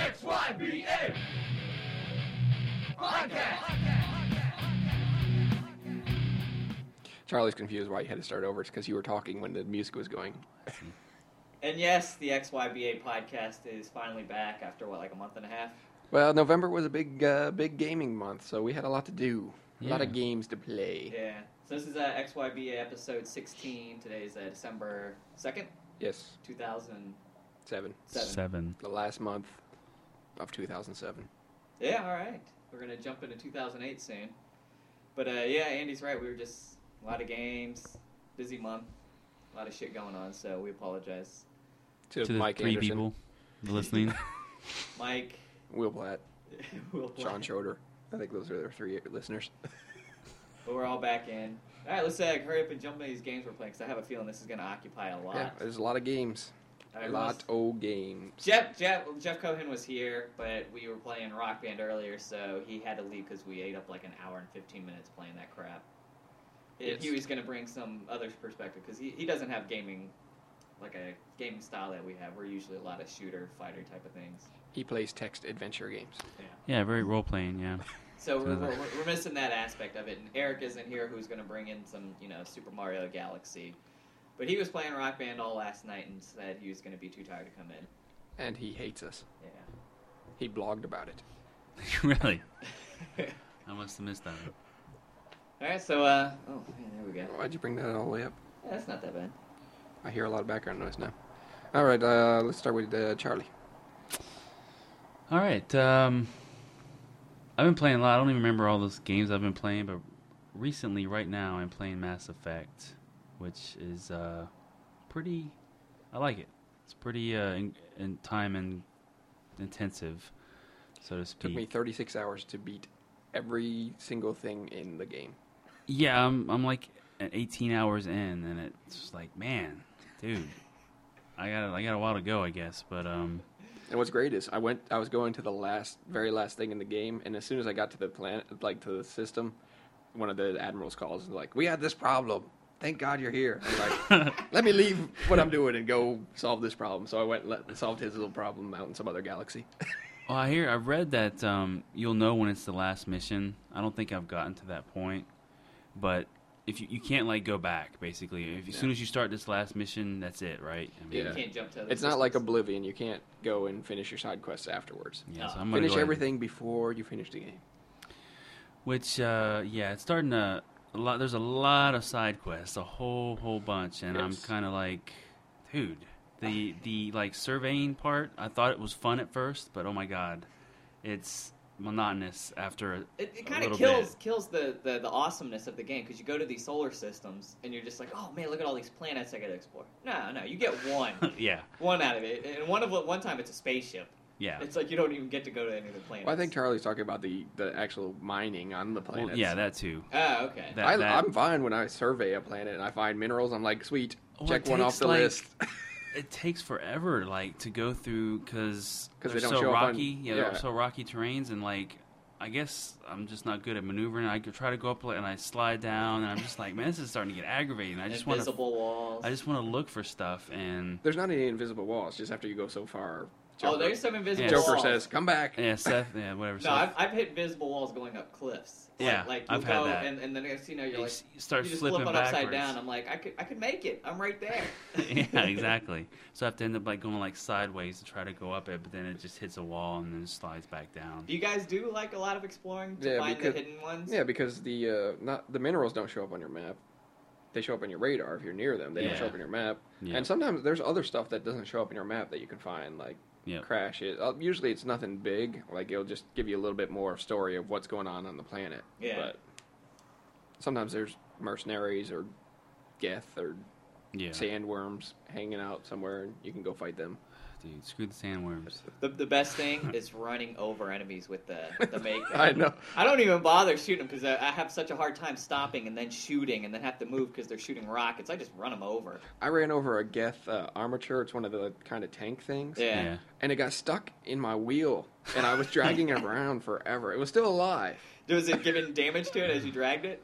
XYBA Podcast. Charlie's confused why you had to start over. It's because you were talking when the music was going. And yes, the XYBA podcast is finally back after, like a month and a half? Well, November was a big gaming month, so we had a lot to do. A lot of games to play. Yeah. So this is XYBA episode 16. Today is December 2nd? Yes. 2007. The last month of 2007. Yeah, all right. We're going to jump into 2008 soon. But yeah, Andy's right. We were just a lot of games, busy month, a lot of shit going on, so we apologize. To the Mike three Anderson, people listening. Mike. Will Platt, Will Platt. Sean Schroeder. I think those are their three listeners. But we're all back in. All right, let's hurry up and jump into these games we're playing, because I have a feeling this is going to occupy a lot. Yeah, there's a lot of games. All right, A lot of games. Jeff Cohen was here, but we were playing Rock Band earlier, so he had to leave because we ate up like an hour and 15 minutes playing that crap. Yes. He was going to bring some other perspective, because he doesn't have gaming, like a gaming style that we have. We're usually a lot of shooter, fighter type of things. He plays text adventure games. Yeah, very role-playing, yeah. So we're missing that aspect of it, and Eric isn't here, who's going to bring in some, Super Mario Galaxy. But he was playing Rock Band all last night and said he was going to be too tired to come in. And he hates us. Yeah. He blogged about it. Really? I must have missed that. All right, so there we go. Why'd you bring that all the way up? Yeah, that's not that bad. I hear a lot of background noise now. All right, let's start with Charlie. All right. I've been playing a lot. I don't even remember all those games I've been playing, but recently, right now, I'm playing Mass Effect, which is pretty. I like it. It's pretty in time and intensive, so to speak. Took me 36 hours to beat every single thing in the game. Yeah, I'm like at 18 hours in, and it's just like, man, dude, I got a while to go, I guess, but And what's great is I was going to the very last thing in the game, and as soon as I got to the planet, like to the system, one of the admirals calls and like, "We had this problem. Thank God you're here." I'm like, "Let me leave what I'm doing and go solve this problem." So I went and solved his little problem out in some other galaxy. well, I've read that you'll know when it's the last mission. I don't think I've gotten to that point, but if you can't like go back, basically. As soon as you start this last mission, that's it, right? I mean, You can't jump to other It's not like systems. Oblivion. You can't go and finish your side quests afterwards. Yeah, so I'm gonna Finish go ahead. everything before you finish the game. Which, it's starting to there's a lot of side quests, a whole bunch, and I'm Yes. kind of like, dude, the like surveying part. I thought it was fun at first, but oh my god, it's monotonous after It a kind of little kills the awesomeness of the game, because you go to these solar systems and you're just like, oh man, look at all these planets I got to explore. No, you get one, bit. Yeah, one out of it, and one time it's a spaceship. yeah. It's like you don't even get to go to any of the planets. Well, I think Charlie's talking about the actual mining on the planets. Well, yeah, that too. Oh, okay. I'm fine when I survey a planet and I find minerals. I'm like, sweet, Well, check it one off takes, the like, list. It takes forever, like, to go through because they they're don't so show up on- rocky. yeah. They're so rocky terrains, and like, I guess I'm just not good at maneuvering. I could try to go up and I slide down, and I'm just like, man, this is starting to get aggravating. I just want to Invisible walls. look for stuff, and There's not any invisible walls. Just after you go so far. Oh, there's some invisible Yeah. Joker walls. says, "Come back." yeah, Seth, yeah, whatever. No, Seth, I've hit invisible walls going up cliffs. Yeah, like I've you'll had go, that. And the next thing you know, you're you like, start you just flipping flip it backwards. upside down. I'm like, I could make it. I'm right there. Yeah, exactly. So I have to end up like going like sideways to try to go up it, but then it just hits a wall and then it slides back down. Do you guys do like a lot of exploring to Yeah, find because- the hidden ones? Yeah, because the minerals don't show up on your map. They show up on your radar if you're near them. They don't Yeah. show up on your map. Yeah. And sometimes there's other stuff that doesn't show up in your map that you can find, like Yeah. crash it. Usually it's nothing big. Like it'll just give you a little bit more story of what's going on the planet. Yeah. But sometimes there's mercenaries or Geth or Yeah. sandworms hanging out somewhere, and you can go fight them. Dude, screw the sandworms. The best thing is running over enemies with the make. I know. I don't even bother shooting them because I have such a hard time stopping and then shooting and then have to move because they're shooting rockets. I just run them over. I ran over a Geth armature. It's one of the kind of tank things. Yeah. And it got stuck in my wheel, and I was dragging it around forever. It was still alive. Was it giving damage to it as you dragged it?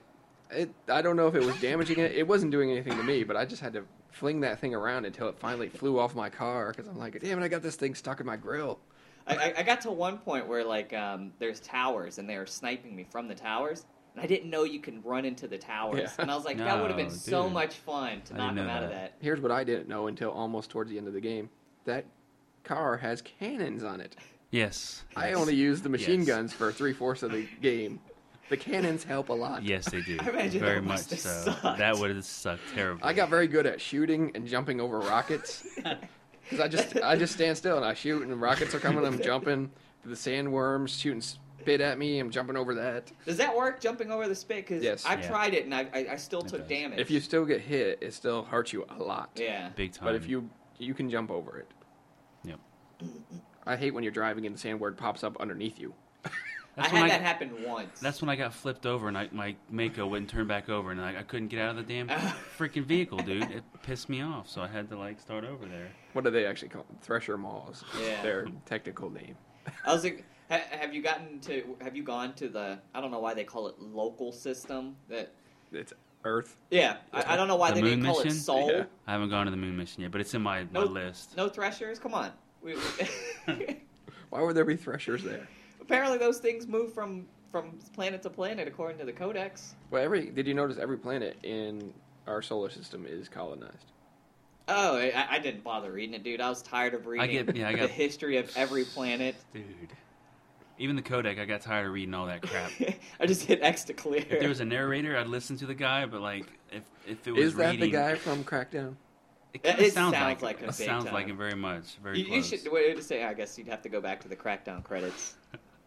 I don't know if it was damaging it. It wasn't doing anything to me, but I just had to fling that thing around until it finally flew off my car because I'm like, damn it, I got this thing stuck in my grill. I got to one point where like there's towers and they were sniping me from the towers, and I didn't know you can run into the towers, Yeah. and I was like, that would have been No, so dude. much fun to I knock didn't them know out of that. that. Here's what I didn't know until almost towards the end of the game. That car has cannons on it. Yes. I yes. only used the machine Yes. guns for 3/4 of the game. The cannons help a lot. Yes, they do. I imagine Very that much must have so. sucked. That would have sucked terribly. I got very good at shooting and jumping over rockets. Because I just stand still and I shoot and rockets are coming. I'm jumping. The sandworms shooting spit at me. I'm jumping over that. Does that work, jumping over the spit? Because Yes. I've Yeah. tried it and I still It took does. damage. If you still get hit, it still hurts you a lot. yeah. Big time. But if you can jump over it. Yep. I hate when you're driving and the sandword pops up underneath you. That's I when had that happen once. That's when I got flipped over and my Mako wouldn't turn back over and I couldn't get out of the damn freaking vehicle, dude. It pissed me off, so I had to like start over there. What do they actually call them? Thresher Maws. Yeah. Their technical name. I was like, have you gone to the? I don't know why they call it local system. That It's Earth. yeah, I don't know why The they didn't moon call it mission? Soul. Yeah. I haven't gone to the moon mission yet, but it's in my No. list. No threshers. Come on. Why would there be threshers there? Apparently, those things move from planet to planet according to the codex. Well, did you notice every planet in our solar system is colonized? Oh, I didn't bother reading it, dude. I was tired of reading I the got history of every planet. dude. Even the codec, I got tired of reading all that crap. I just hit X to clear. If there was a narrator, I'd listen to the guy, but like if it was Is that reading, the guy from Crackdown? It, kinda It sounds sounds like like it. him It big sounds time. like him very much. Very You close. should wait to say. I guess you'd have to go back to the Crackdown credits.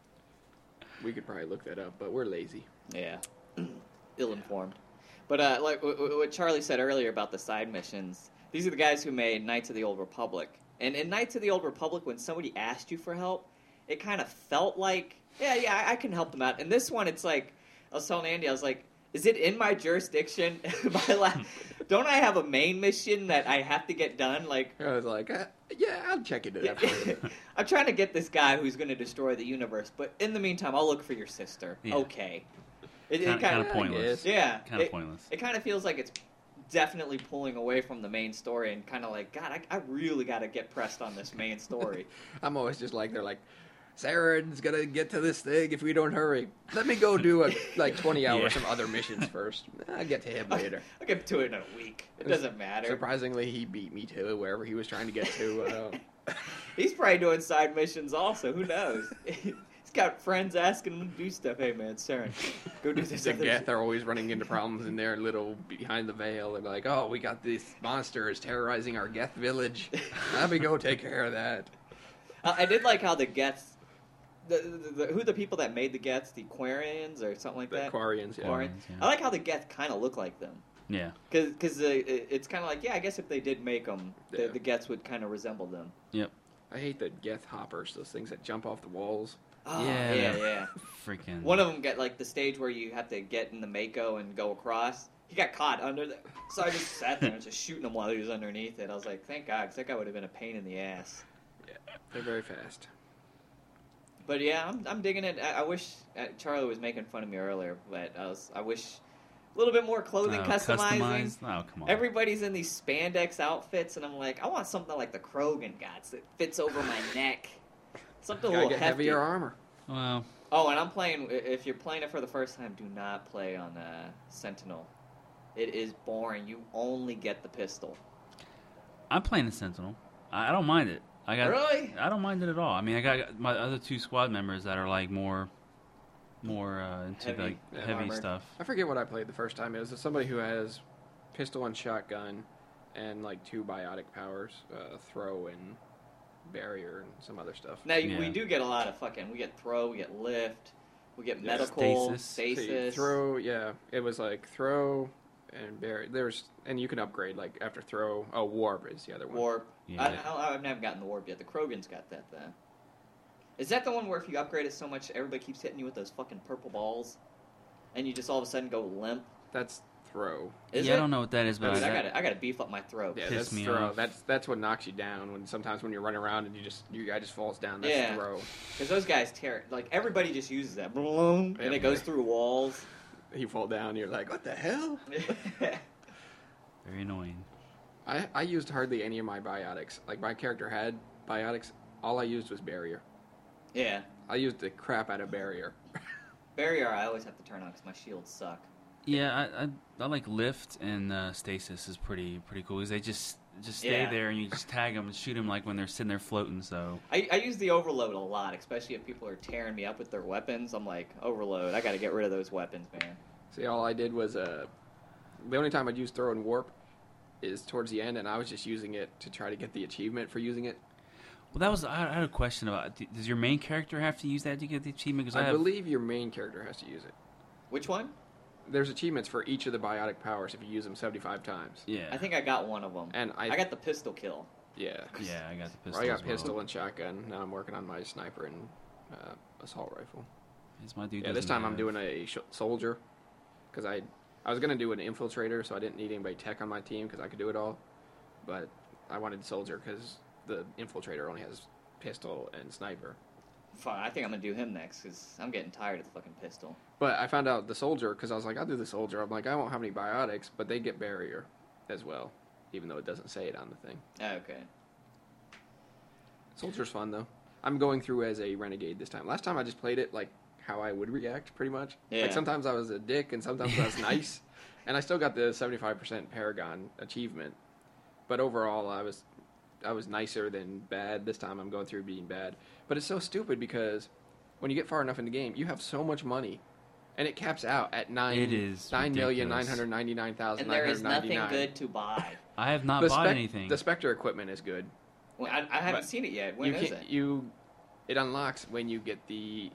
We could probably look that up, but we're lazy. Yeah, ill-informed. But like what Charlie said earlier about the side missions, these are the guys who made Knights of the Old Republic. And in Knights of the Old Republic, when somebody asked you for help, it kind of felt like, yeah, I can help them out. And this one, it's like, I was telling Andy, I was like, is it in my jurisdiction? Don't I have a main mission that I have to get done? Like, I was like, yeah, I'll check into that for you. I'm trying to get this guy who's going to destroy the universe, but in the meantime, I'll look for your sister. Yeah. Okay. It Kind kind of of, pointless. yeah. Kind of pointless. It kind of feels like it's definitely pulling away from the main story and kind of like, God, I really got to get pressed on this main story. I'm always just like, they're like, Saren's gonna get to this thing if we don't hurry. Let me go do like 20 hours Yeah. some other missions first. I'll get to him later. I'll get to it in a week. It doesn't matter. Surprisingly, he beat me to wherever he was trying to get to. He's probably doing side missions also. Who knows? He's got friends asking him to do stuff. Hey, man, Saren, go do this The other Geth are always running into problems in their little behind the veil. They're like, oh, we got this monster is terrorizing our Geth village. Let me go take care of that. I did like how the Geths, who the people that made the Geths, the Quarians or something like The that? Quarians, yeah. Quarians. yeah. I like how the Geth kind of look like them. Yeah. Because it's kind of like, yeah, I guess if they did make them, Yeah. the Geths would kind of resemble them. Yep. I hate the Geth hoppers, those things that jump off the walls. Oh, Yeah. yeah. Freaking. One of them got like the stage where you have to get in the Mako and go across. He got caught under the, so I just sat there and just shooting him while he was underneath it. I was like, thank God, 'cause that guy would have been a pain in the ass. They're very fast. But yeah, I'm digging it. I wish Charlie was making fun of me earlier, but I wish a little bit more clothing customizing. Customized? Oh, come on. Everybody's in these spandex outfits, and I'm like, I want something like the Krogan guys that fits over my neck. Something a Gotta little get hefty. heavier armor. Well, Oh, and I'm playing. If you're playing it for the first time, do not play on Sentinel. It is boring. You only get the pistol. I'm playing the Sentinel. I don't mind it. Really? I don't mind it at all. I mean, I got my other two squad members that are like more into Heavy. like Yeah, heavy armor. stuff. I forget what I played the first time. It was somebody who has pistol and shotgun and like 2 biotic powers, throw and barrier and some other stuff. Now we Yeah. do get a lot of fucking. We get throw. We get lift. We get Yeah. medical Stasis. stasis. Throw, yeah, it was like throw and barrier. And you can upgrade like after throw. Oh, warp is the other one. Warp. Yeah. I haven't gotten the warp yet. The Krogan's got that though. Is that the one where if you upgrade it so much, everybody keeps hitting you with those fucking purple balls, and you just all of a sudden go limp? That's throw. Is yeah, it? I don't know what that is, but Dude, I, I gotta beef up my throw. Yeah, Piss that's me throw. off. That's what knocks you down. When sometimes when you're running around and your guy just falls down. That's Yeah. throw. Because those guys tear. Like everybody just uses that, and Yeah. it goes through walls. You fall down. You're like, what the hell? very annoying. I used hardly any of my biotics. Like my character had biotics. All I used was barrier. Yeah. I used the crap out of barrier. Barrier, I always have to turn on because my shields suck. Yeah, I like lift and stasis is pretty cool because they just stay Yeah. there and you just tag them and shoot them like when they're sitting there floating. So I use the overload a lot, especially if people are tearing me up with their weapons. I'm like, overload. I got to get rid of those weapons, man. See, all I did was the only time I'd use throw and warp is towards the end, and I was just using it to try to get the achievement for using it. well, that was I had a question about does your main character have to use that to get the achievement? Because I believe your main character has to use it. Which one? There's achievements for each of the biotic powers if you use them 75 times. yeah, I think I got one of them. And I got the pistol kill. Yeah. yeah, I got the pistol. I got as well. pistol and shotgun. Now I'm working on my sniper and assault rifle. Yes, my dude Yeah, this doesn't time I'm have- doing a soldier because I was going to do an infiltrator, so I didn't need anybody tech on my team because I could do it all. But I wanted soldier because the infiltrator only has pistol and sniper. Fine, I think I'm going to do him next because I'm getting tired of the fucking pistol. But I found out the soldier because I was like, I'll do the soldier. I'm like, I won't have any biotics, but they get barrier as well, even though it doesn't say it on the thing. Oh, okay. Soldier's fun though. I'm going through as a renegade this time. Last time I just played it like how I would react, pretty much. Yeah. Like sometimes I was a dick and sometimes I was nice, and I still got the 75% Paragon achievement. But overall, I was nicer than bad. This time I'm going through being bad. But it's so stupid because when you get far enough in the game, you have so much money, and it caps out at It is ridiculous. 9,999,999. And there is nothing good to buy. I have not bought anything. The Spectre equipment is good. Well, I haven't But seen it yet. When is it? It unlocks when you get the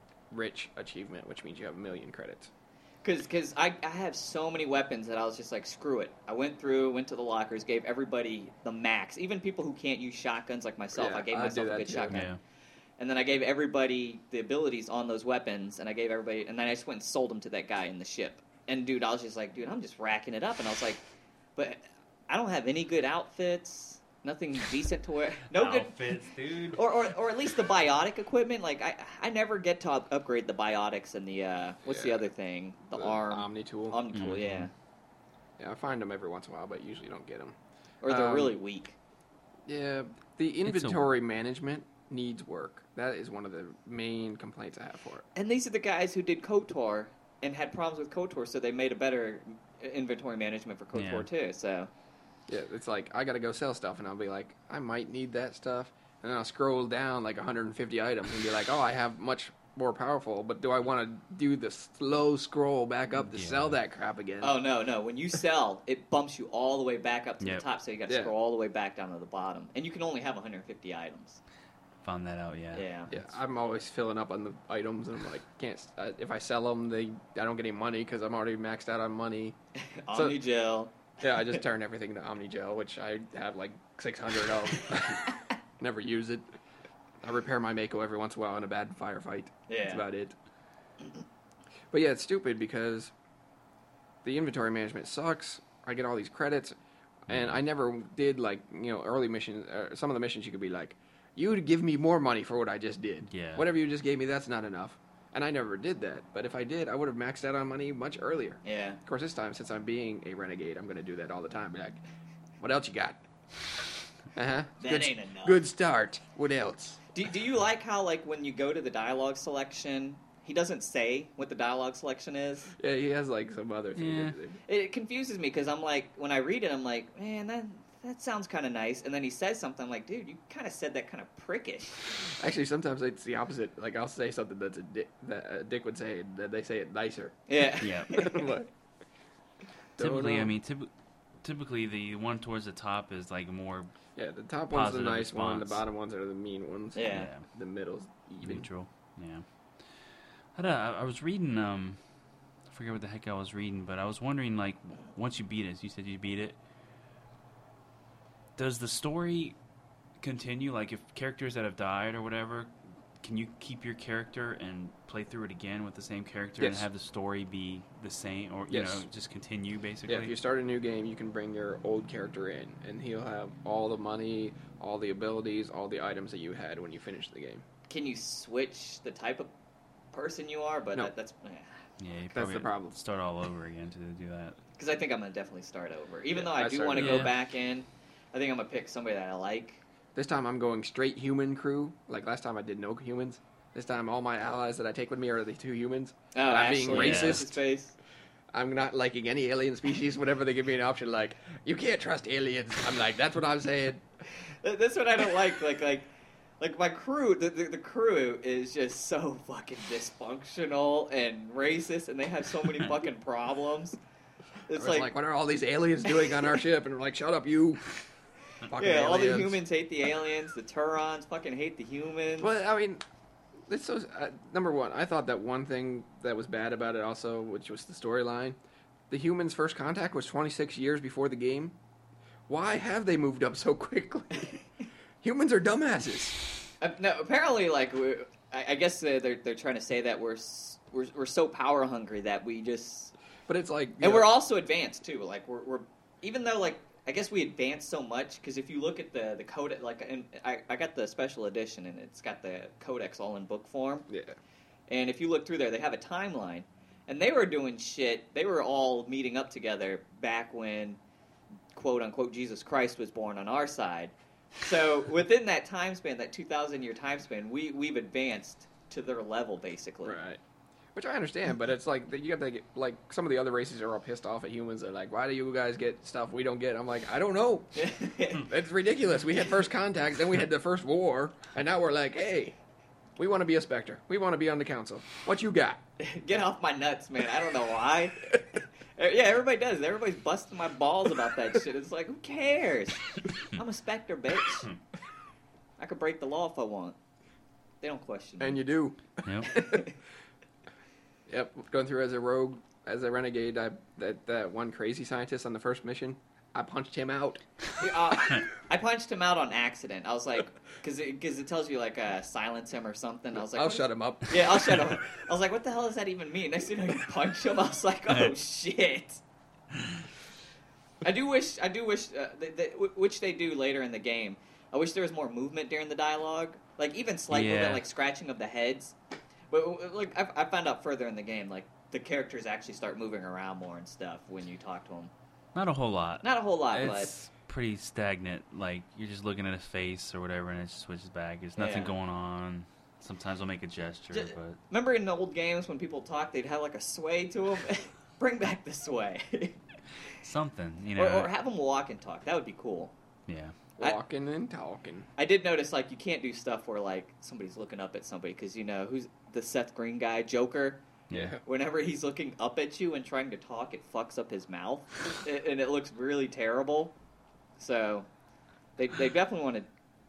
rich achievement, which means you have 1 million credits. Because I have so many weapons that I was just like, screw it. I went to the lockers, gave everybody the max. Even people who can't use shotguns like myself, Yeah, I gave I myself do a that good too. shotgun. yeah. And then I gave everybody the abilities on those weapons, and I gave everybody, and then I just went and sold them to that guy in the ship. And dude, I was just like, dude, I'm just racking it up. And I was like, but I don't have any good outfits, nothing decent to wear, no good, outfits, dude. or at least the biotic equipment. Like I never get to upgrade the biotics and the what's the Yeah. other thing? The arm, Omni tool. Omni tool, Mhm. yeah. Yeah, I find them every once in a while, but usually don't get them. Or they're really weak. Yeah, the inventory management needs work. That is one of the main complaints I have for it. And these are the guys who did KOTOR and had problems with KOTOR, so they made a better inventory management for KOTOR too. So Yeah, it's like I gotta go sell stuff, and I'll be like, I might need that stuff, and then I'll scroll down like 150 items and be like, oh, I have much more powerful, but do I want to do the slow scroll back up to Yeah. sell that crap again? oh no, when you sell, it bumps you all the way back up to Yep. the top, so you got to Yeah. scroll all the way back down to the bottom, and you can only have 150 items. Found that out, yeah. Yeah. Yeah, I'm always filling up on the items, and I'm like, can't. If I sell them, I don't get any money because I'm already maxed out on money. So- Omni gel. Yeah, I just turn everything to Omni Gel, which I have like 600 of. Never use it. I repair my Mako every once in a while in a bad firefight. That's Yeah. about it. But yeah, it's stupid because the inventory management sucks. I get all these credits, and I never did like early missions. Some of the missions you could be like, you'd give me more money for what I just did. Yeah. Whatever you just gave me, that's not enough. And I never did that. But if I did, I would have maxed out on money much earlier. Yeah. Of course, this time, since I'm being a renegade, I'm going to do that all the time. Be like, what else you got? Uh-huh. That ain't enough. Good start. What else? Do you like how, like, when you go to the dialogue selection, he doesn't say what the dialogue selection is? Yeah, he has, like, some other thing. Yeah. It confuses me because I'm like, when I read it, I'm like, man, that sounds kind of nice. And then he says something, I'm like, dude, you kind of said that kind of prickish. Actually, sometimes it's the opposite. Like, I'll say something that a dick would say, and then they say it nicer. Yeah. Yeah. I'm like, Typically, don't I know. mean, typically the one towards the top is like more Yeah, the top one's the Positive nice one, the response. bottom ones are the mean ones. Yeah. The middle's even. neutral. Yeah. I was reading. I forget what the heck I was reading, but I was wondering, like, once you beat it, you said you beat it. Does the story continue? Like, if characters that have died or whatever, can you keep your character and play through it again with the same character and Yes. have the story be the same, or you Yes. know, just continue basically? Yeah, if you start a new game, you can bring your old character in, and he'll have all the money, all the abilities, all the items that you had when you finished the game. Can you switch the type of person you are? But No. that's Yeah, you That's probably the problem. Start all over again to do that. because I think I'm gonna definitely start over. Even Yeah, though I I do started- want to go Yeah. back in, I think I'm gonna pick somebody that I like This time I'm going straight human crew. Like last time I did no humans. This time all my allies that I take with me are the 2 humans. Oh, And I'm Ashley, being yeah, racist. his face. I'm not liking any alien species. Whenever they give me an option, like you can't trust aliens, I'm like, that's what I'm saying. That's what I don't like. Like my crew, the crew is just so fucking dysfunctional and racist, and they have so many fucking problems. It's Like, what are all these aliens doing on our ship? And we're like, shut up, you. Fucking yeah, all the aliens. humans hate the aliens. The Turons fucking hate the humans. Well, I mean, it's so. Number one, I thought that one thing that was bad about it also, which was the storyline, the humans' first contact was 26 years before the game. Why have they moved up so quickly? Humans are dumbasses. No, apparently, like I guess they're trying to say that we're so power hungry that we just. But it's like, And we're also advanced too. Like we're even though like I guess we advanced so much because if you look at the codex, like and I got the special edition and it's got the codex all in book form. Yeah. And if you look through there, they have a timeline, and they were doing shit. They were all meeting up together back when, quote unquote, Jesus Christ was born on our side. So within that time span, that 2,000-year time span, we've advanced to their level basically. Right. Which I understand, but it's like you have to get, like some of the other races are all pissed off at humans. They're like, "Why do you guys get stuff we don't get?" I'm like, "I don't know. It's ridiculous. We had first contact, then we had the first war, and now we're like, hey, we want to be a Spectre. We want to be on the council. What you got?" Get off my nuts, man. I don't know why. Yeah, everybody does. Everybody's busting my balls about that shit. It's like, who cares? I'm a Spectre, bitch. I could break the law if I want. They don't question me. And you do. Yep. Yep. Going through as a rogue, as a renegade, that one crazy scientist on the first mission, I punched him out. I punched him out on accident. I was like, because it tells you like silence him or something. I was like, I'll shut him up. Yeah, I'll shut him. I was like, what the hell does that even mean? Next thing you know, you punch him. I was like, oh shit. I do wish, which they do later in the game. I wish there was more movement during the dialogue, like even slight movement, like scratching of the heads. But like I found out further in the game, like the characters actually start moving around more and stuff when you talk to them. Not a whole lot. Not a whole lot, It's pretty stagnant. Like you're just looking at his face or whatever, and it just switches back. There's nothing going on. Sometimes they'll make a gesture, but remember in the old games when people talk, they'd have like a sway to them. Bring back the sway. something, you know. Or have them walk and talk. That would be cool. Yeah. Walking and talking. I did notice, like, you can't do stuff where, like, somebody's looking up at somebody, because, you know, who's the Seth Green guy, Joker? Yeah. Whenever he's looking up at you and trying to talk, it fucks up his mouth, and it looks really terrible. So, they definitely want to,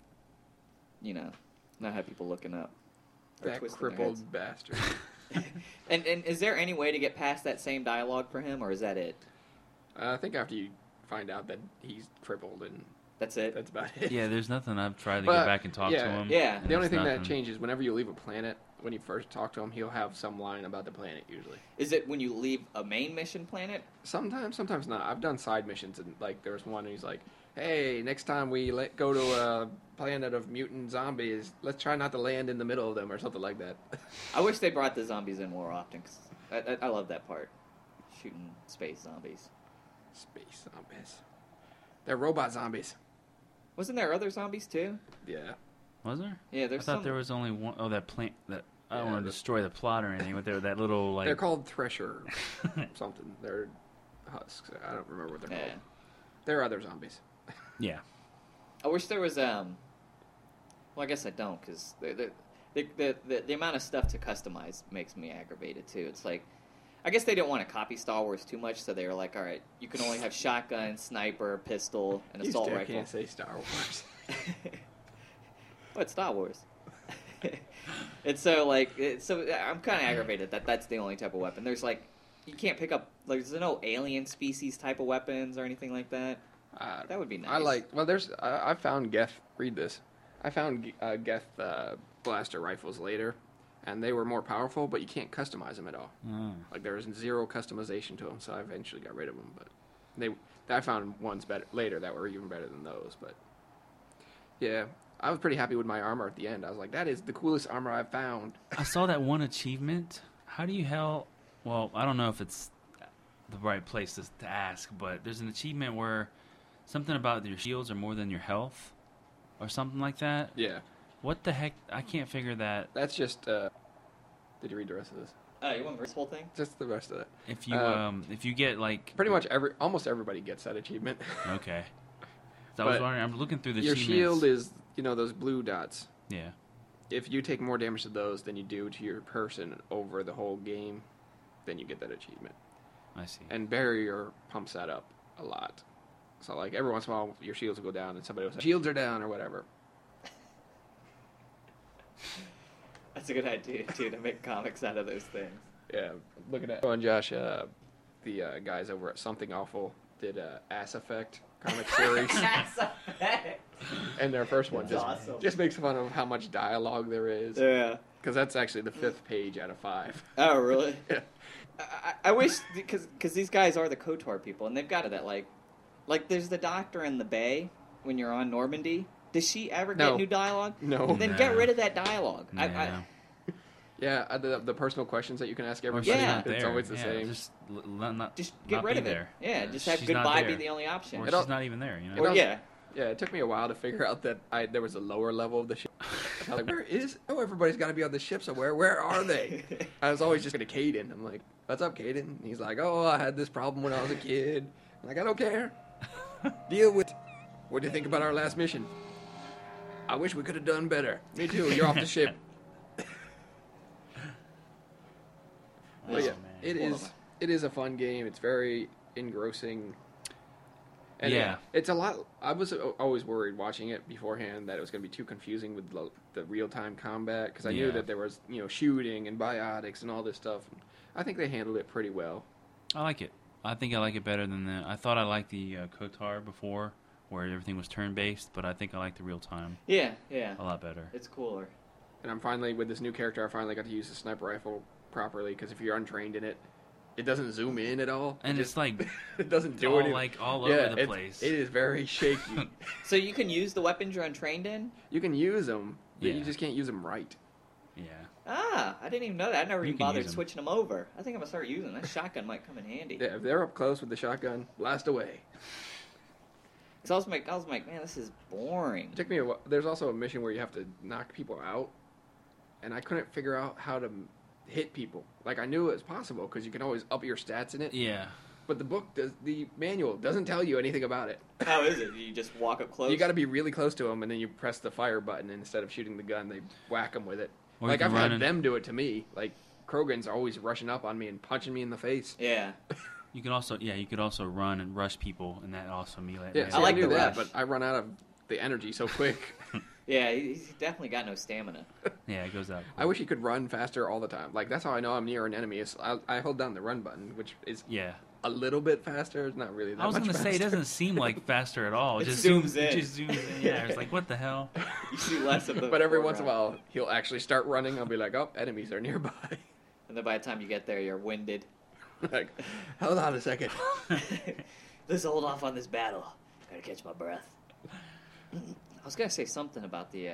you know, not have people looking up. Or That twisting their heads. crippled bastard. And is there any way to get past that same dialogue for him, or is that it? I think after you find out that he's crippled, and That's it? that's about it. Yeah, there's nothing I've tried to But, get back and talk to him. yeah. and The only it's thing that nothing. changes whenever you leave a planet, when you first talk to him, he'll have some line about the planet usually. Is it when you leave a main mission planet? Sometimes not. I've done side missions, and like there was one, and he's like, "Hey, next time we go to a planet of mutant zombies, let's try not to land in the middle of them," or something like that. I wish they brought the zombies in more often, 'cause I love that part. Shooting space zombies. Space zombies. They're robot zombies. Wasn't there other zombies too? Yeah. Was there? Yeah, I there's thought some. there was only one. Oh, that plant. That I don't Yeah, want to the- destroy the plot or anything, but they're that little like. They're called Thresher something. They're husks. I don't remember what they're Yeah. called. There are other zombies. Yeah. I wish there was. Well, I guess I don't, because the amount of stuff to customize makes me aggravated too. It's like, I guess they didn't want to copy Star Wars too much, so they were like, all right, you can only have shotgun, sniper, pistol, and You assault still rifle. can't say Star Wars. Well, it's Star Wars. It's so like, I'm kind of aggravated that that's the only type of weapon. There's like, you can't pick up, like, there's no alien species type of weapons or anything like that. That would be nice. I like. Well, there's. I found Geth. Read this. I found Geth blaster rifles later, and they were more powerful, but you can't customize them at all. Oh. Like there was zero customization to them, so I eventually got rid of them. But I found ones better later that were even better than those. But yeah, I was pretty happy with my armor at the end. I was like, that is the coolest armor I've found. I saw that one achievement. How do you Well, I don't know if it's the right place to ask, but there's an achievement where something about your shields are more than your health. or something like that. Yeah, What the heck? I can't figure that. that's just. Did you read the rest of this? You want this whole thing? Just the rest of it. If you get like Pretty much almost everybody gets that achievement. okay. So I was But wondering. I'm looking through the Your achievements. shield is, those blue dots. Yeah. If you take more damage to those than you do to your person over the whole game, then you get that achievement. I see. And barrier pumps that up a lot. So like every once in a while, your shields will go down, and somebody will say, "Shields are down" or whatever. That's a good idea too, to make comics out of those things. Yeah, looking at and Josh, the guys over at Something Awful did Ass Effect comic series, That's a fact. and their first one That's just awesome. just makes fun of how much dialogue there is. Yeah. Because that's actually the 5th page out of 5. Oh, really? Yeah. I wish, because these guys are the KOTOR people, and they've got it that, like there's the doctor in the bay when you're on Normandy. Does she ever No. get new dialogue? No. Then Nah. get rid of that dialogue. Yeah. Yeah, the personal questions that you can ask Or everybody, she's Yeah. not there. it's always the Yeah, same. Just not Just get not rid be of it. there. Yeah, just have She's not goodbye be there. the only option. Or It all- she's not even there. You know. It all- yeah. Yeah, it took me a while to figure out that there was a lower level of the ship. I was like, where is? Oh, everybody's got to be on the ship somewhere. Where are they? I was always just going to Caden. I'm like, what's up, Caden? And he's like, oh, I had this problem when I was a kid. I'm like, I don't care. Deal with it. What do you think about our last mission? I wish we could have done better. Me too. You're off the ship. But yeah, Oh, man. it is a fun game. It's very engrossing. And Yeah. it's a lot. I was always worried watching it beforehand that it was going to be too confusing with the real time combat because I knew Yeah. that there was shooting and biotics and all this stuff. I think they handled it pretty well. I like it. I think I like it better than the. I thought I liked the KOTOR before, where everything was turn based, but I think I like the real time Yeah. a lot better. It's cooler. And I'm finally with this new character. I finally got to use the sniper rifle properly because if you're untrained in it, it doesn't zoom in at all. And It it's like it doesn't do all anything. like all Yeah, over the it's- place. It is very shaky. So you can use the weapons you're untrained in? You can use them, but Yeah. you just can't use them right. Yeah. Ah, I didn't even know that. I never You even can bothered use 'em. switching them over. I think I'm going to start using them. That shotgun might come in handy. Yeah, if they're up close with the shotgun, blast away. Because I was like, man, this is boring. It took me a while. There's also a mission where you have to knock people out, and I couldn't figure out how to hit people. Like I knew it was possible because you can always up your stats in it, Yeah. but the manual doesn't tell you anything about it. How is it? You just walk up close? You got to be really close to them, and then you press the fire button, and instead of shooting the gun, they whack them with it. Or you Like can I've run had and- them do it to me. Like Krogan's always rushing up on me and punching me in the face. Yeah. You could also run and rush people, and that also melee. Yeah, I see, like knew the that, rush. but I run out of the energy so quick. Yeah, he's definitely got no stamina. Yeah, it goes up. I wish he could run faster all the time. Like that's how I know I'm near an enemy. Is I hold down the run button, which is Yeah. a little bit faster. It's not really that I was much gonna say it faster. doesn't seem like faster at all. It just zooms in. It just zooms in. Yeah, it's like what the hell? You see less of the But every once in a foreground. while, he'll actually start running. I'll be like, "Oh, enemies are nearby." And then by the time you get there, you're winded. Like, hold on a second. Let's hold off on this battle. Gotta catch my breath. I was gonna say something about the,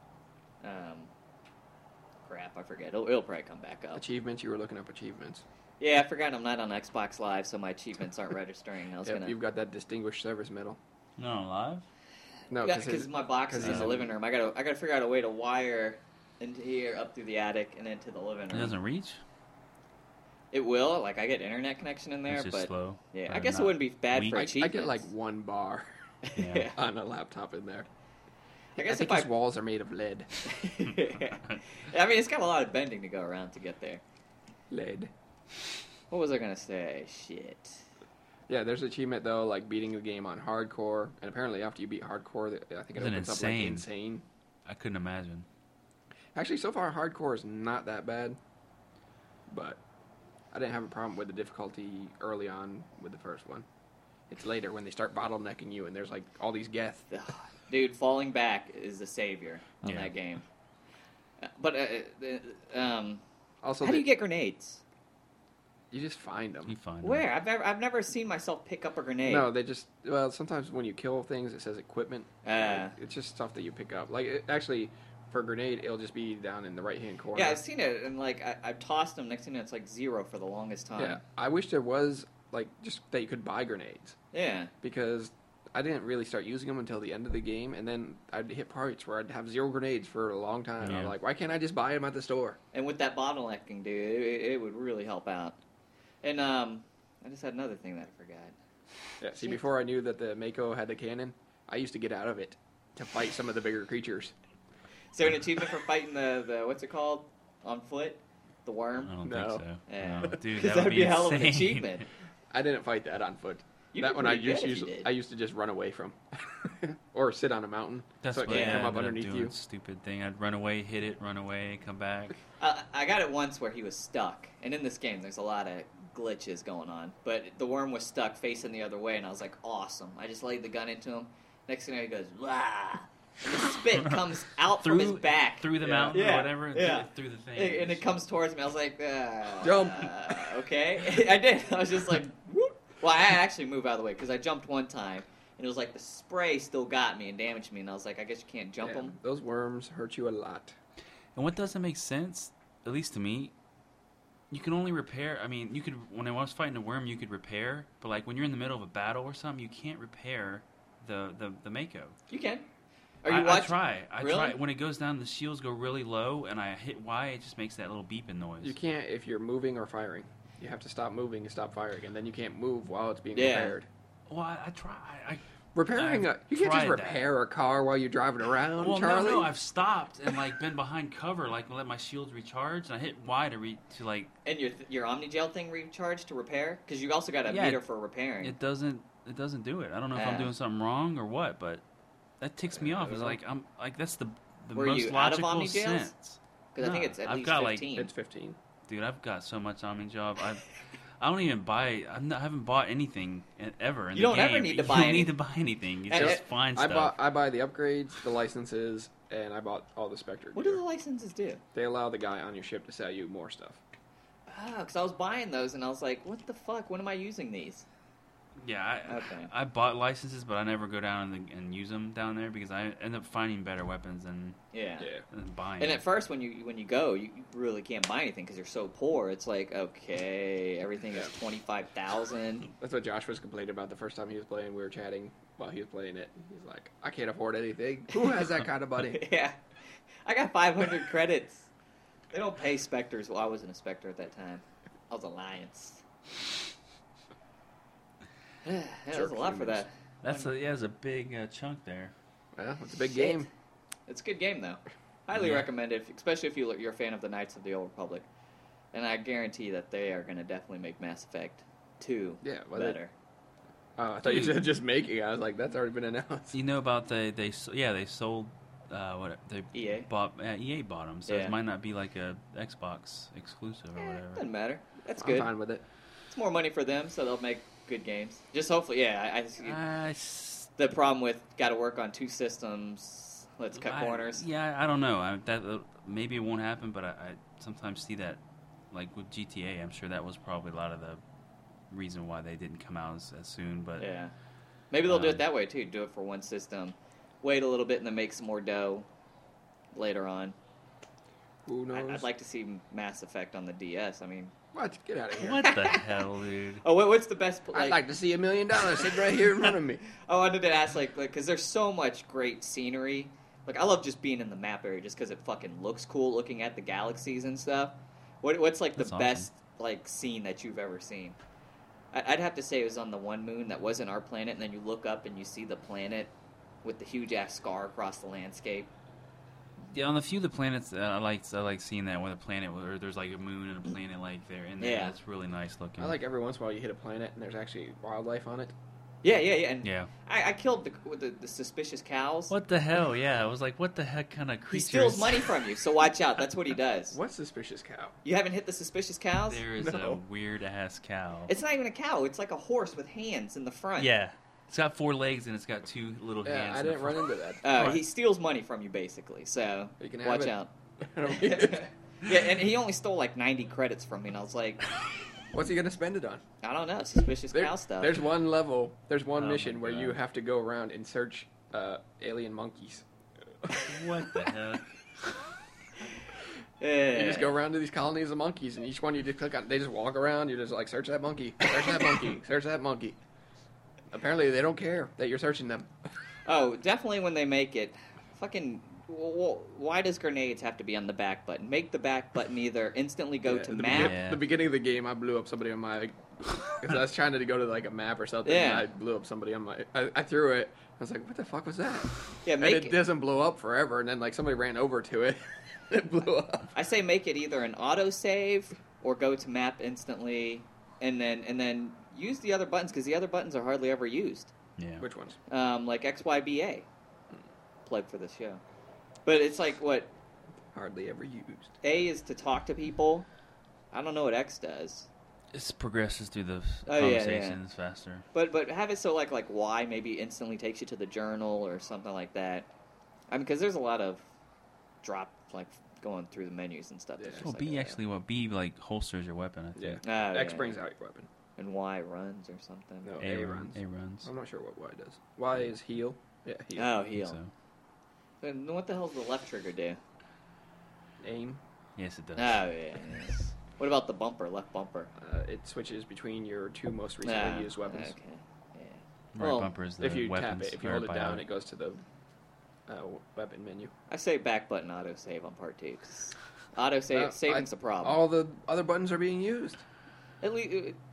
crap, I forget. It'll probably come back up. Achievements. You were looking up achievements. Yeah, I forgot I'm not on Xbox Live, so my achievements aren't registering. I was Yep, gonna... you've got that distinguished service medal. No, live. No, Yeah, because because my box is 'cause in he's the in- living room. I gotta figure out a way to wire into here, up through the attic, and into the living It room. doesn't reach. It will. Like, I get internet connection in there, It's just but... slow. Yeah, Or I guess it not wouldn't be bad weak. for I achievements. get like 1 bar Yeah. on a laptop in there. I I guess think if his walls are made of lead. I mean, it's got a lot of bending to go around to get there. Lead. What was I gonna say? Shit. Yeah, there's an achievement though, like beating the game on hardcore, and apparently after you beat hardcore, I think it Isn't opens up like insane. insane. I couldn't imagine. Actually, so far hardcore is not that bad, but I didn't have a problem with the difficulty early on with the first one. It's later when they start bottlenecking you, and there's like all these geth. Ugh. Dude, falling back is the savior on Yeah. that game. But Also, how do you get grenades? You just find them. You find them. Where? I've never seen myself pick up a grenade. No, they just sometimes when you kill things, it says equipment. Ah. It's just stuff that you pick up. Like actually, for a grenade, it'll just be down in the right hand corner. Yeah, I've seen it, and like I've tossed them. Next thing you know, it's like 0 for the longest time. Yeah, I wish there was like just that you could buy grenades Yeah. because I didn't really start using them until the end of the game, and then I'd hit parts where I'd have 0 grenades for a long time. Yeah. I'm like, why can't I just buy them at the store? And with that bottlenecking, dude, it would really help out. And I just had another thing that I forgot. Yeah, see, before I knew that the Mako had the cannon, I used to get out of it to fight some of the bigger creatures. Is there an achievement for fighting the what's it called? On foot? The I worm? don't No. think so. Yeah. No, dude, Because that would be a hell of an insane. achievement. I didn't fight that on foot. You That did one I pretty good just if used. you did. I used to just run away from, or sit on a mountain That's so it what can't come I up ended underneath doing, you. stupid thing. I'd run away, hit it, run away, come back. I got it once where he was stuck. And in this game, there's a lot of glitches going on. But the worm was stuck facing the other way, and I was like, awesome. I just laid the gun into him. Next thing he goes, wah! And the spit comes out from his back. through the Yeah. mountain Yeah. or whatever, Yeah. through the thing. And it comes towards me. I was like, Jump. Okay. I did. I was just like, whoop. Well, I actually moved out of the way because I jumped one time, and it was like the spray still got me and damaged me. And I was like, I guess you can't jump Yeah, them. those worms hurt you a lot. And what doesn't make sense, at least to me, you can only repair. I mean, you could when I was fighting a worm, you could repair, but like when you're in the middle of a battle or something, you can't repair the Mako. You can. Are you I watching? try. Really? When it goes down, the shields go really low, and I hit Y. It just makes that little beeping noise. You can't if you're moving or firing. You have to stop moving and stop firing, and then you can't move while it's being Yeah. repaired. Well, I try. Repairing I've you can't just tried that. repair a car while you're driving around, Well, Charlie. no, I've stopped and like been behind cover, like let my shields recharge, and I hit Y to like. And your Omnigel thing recharged to repair? Because you also got a Yeah, meter for repairing. It doesn't do it. I don't know if I'm Yeah. doing something wrong or what, but that ticks me off. It's like I'm like that's the Were most you out of logical Omnigels? sense. Because I think No, it's at I've least got, like, 15. It's 15. Dude, I've got so much Omnijob. I don't even buy. I haven't bought anything ever in You the don't game. ever need to You buy don't need to buy anything. You And just it- find I stuff. buy the upgrades, the licenses, and I bought all the Spectre What gear. do the licenses do? They allow the guy on your ship to sell you more stuff. Oh, because I was buying those and I was like, what the fuck? When am I using these? Yeah, Okay. I bought licenses, but I never go down and use them down there because I end up finding better weapons than Yeah. buying. And them. at first, when you go, you really can't buy anything because you're so poor. It's like, okay, everything is 25,000. That's what Josh was complaining about the first time he was playing. We were chatting while he was playing it. He's like, I can't afford anything. Who has that kind of money? Yeah, I got 500 credits. They don't pay Spectres. Well, I wasn't a Spectre at that time. I was Alliance. Yeah, that was a lot for that. That's a big chunk there. Well, it's a big Shit. game. It's a good game, though. Highly Yeah. recommend it, especially if you're a fan of the Knights of the Old Republic. And I guarantee that they are going to definitely make Mass Effect 2 Yeah, well, better. Oh, I thought you said just making it. I was like, that's already been announced. You know about they sold what they EA? bought EA bought them, so Yeah. it might not be like a Xbox exclusive or whatever. Doesn't matter. That's I'm good. fine with it. It's more money for them, so they'll make good games. Just hopefully, yeah. The problem with got to work on 2 systems. Let's cut corners. Yeah, I don't know. Maybe it won't happen, but I sometimes see that, like with GTA. I'm sure that was probably a lot of the reason why they didn't come out as soon. But Yeah. Maybe they'll do it that way too. Do it for one system, wait a little bit, and then make some more dough later on. Who knows? I'd like to see Mass Effect on the DS. I mean, What? Get out of here. what the hell, dude? oh, what's the best? I'd like to see $1 million sitting right here in front of me. Oh, I wanted to ask, like, because there's so much great scenery. Like, I love just being in the map area, just because it fucking looks cool, looking at the galaxies and stuff. What's like That's the awesome. best like scene that you've ever seen? I'd have to say it was on the one moon that wasn't our planet, and then you look up and you see the planet with the huge ass scar across the landscape. Yeah, on the few of the planets, I like seeing that where the planet where there's like a moon and a planet like there in there. Yeah. That's really nice looking. I like every once in a while you hit a planet and there's actually wildlife on it. Yeah. And Yeah. I killed the suspicious cows. What the hell? Yeah, I was like, what the heck kind of He creatures? steals money from you, so watch out. That's what he does. What suspicious cow? You haven't hit the suspicious cows? There is No. a weird ass cow. It's not even a cow. It's like a horse with hands in the front. Yeah, it's got 4 legs and it's got 2 little Yeah, hands. I in the didn't run front. into that. Right. He steals money from you, basically. So You can have watch it. out. I don't need it. Yeah, and he only stole like 90 credits from me, and I was like, What's he gonna spend it on? I don't know, suspicious There- cow stuff. There's one level. There's one Oh mission my where God. you have to go around and search alien monkeys. What the heck? Yeah. You just go around to these colonies of monkeys, and each one you just click on. They just walk around. You're just like, search that monkey, search that monkey, search that monkey. Apparently, they don't care that you're searching them. Oh, definitely when they make it. Fucking. Why does grenades have to be on the back button? Make the back button either instantly go to map. Yeah. The beginning of the game, I blew up somebody on my. Because I was trying to go to like a map or something. Yeah. And I blew up somebody on my. I threw it. I was like, what the fuck was that? Yeah, And it doesn't blow up forever. And then like somebody ran over to it. It blew up. I say make it either an autosave or go to map instantly, and then use the other buttons because the other buttons are hardly ever used. Yeah. Which ones? Like XYBA. Plug for the show. But it's like what Hardly ever used. A is to talk to people. I don't know what X does. It progresses through the Oh, yeah, conversations faster. But have it so like Y maybe instantly takes you to the journal or something like that. I mean, because there's a lot of drop like going through the menus and stuff. Yeah. It's Well, just B like, actually, B like holsters your weapon. I Yeah. think. Oh, X yeah. brings out your weapon. And Y runs or something. No, A A run- runs. A runs. I'm not sure what Y does. Y is heal. Yeah, heal. Oh, I think heal. so. And what the hell does the left trigger do? Aim. Yes, it does. Oh, yeah. What about the bumper, left bumper? It switches between your two most recently used weapons. Okay. Yeah. Right well, bumper is the If you weapons. tap it, if you or hold it down, biotic. it goes to the weapon menu. I say back button autosave on part 2. 'Cause autosave saving's a problem. All the other buttons are being used. At least,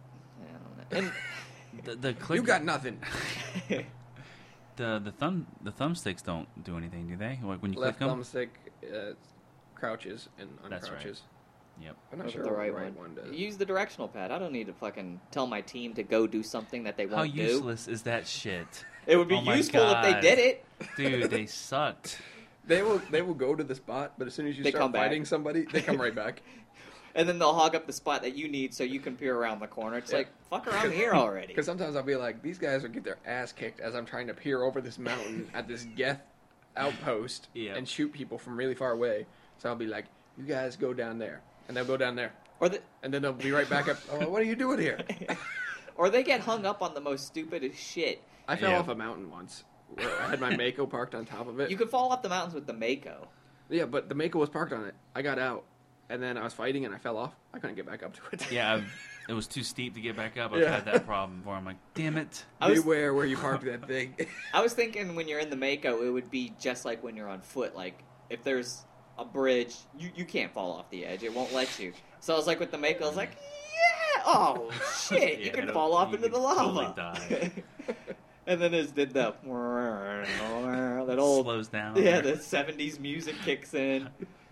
I don't know. The click. You got nothing. And the thumbsticks don't do anything, do they? Like when you Left click them. thumbstick crouches and That's right. uncrouches. Yep. I'm not Look sure at the what right the right one does. use the directional pad. I don't need to fucking tell my team to go do something that they How won't do. useless is that shit? It would be Oh my useful if they God. did it. Dude, they sucked. They will go to the spot, but as soon as you They start come back. fighting somebody, they come right back. And then they'll hog up the spot that you need so you can peer around the corner. It's Yeah. like, fuck around here already. Because sometimes I'll be like, these guys will get their ass kicked as I'm trying to peer over this mountain at this Geth outpost Yeah. and shoot people from really far away. So I'll be like, you guys go down there. And they'll go down there. Or the, And then they'll be right back up. Oh, what are you doing here? or they get hung up on the most stupidest shit. I fell Yeah. off a mountain once. Where I had my Mako parked on top of it. You could fall off the mountains with the Mako. Yeah, but the Mako was parked on it. I got out. And then I was fighting and I fell off. I couldn't get back up to it. Yeah, it was too steep to get back up. I've Yeah. had that problem before. I'm like, damn it. I was- Beware where you park that thing. I was thinking when you're in the Mako, it would be just like when you're on foot. Like, if there's a bridge, you can't fall off the edge. It won't let you. So I was like, with the Mako, I was like, yeah! Oh, shit! You Yeah, can it'll- fall off you into the could lava. totally die. And then it did the... that old... Slows down. Yeah, the 70s music kicks in.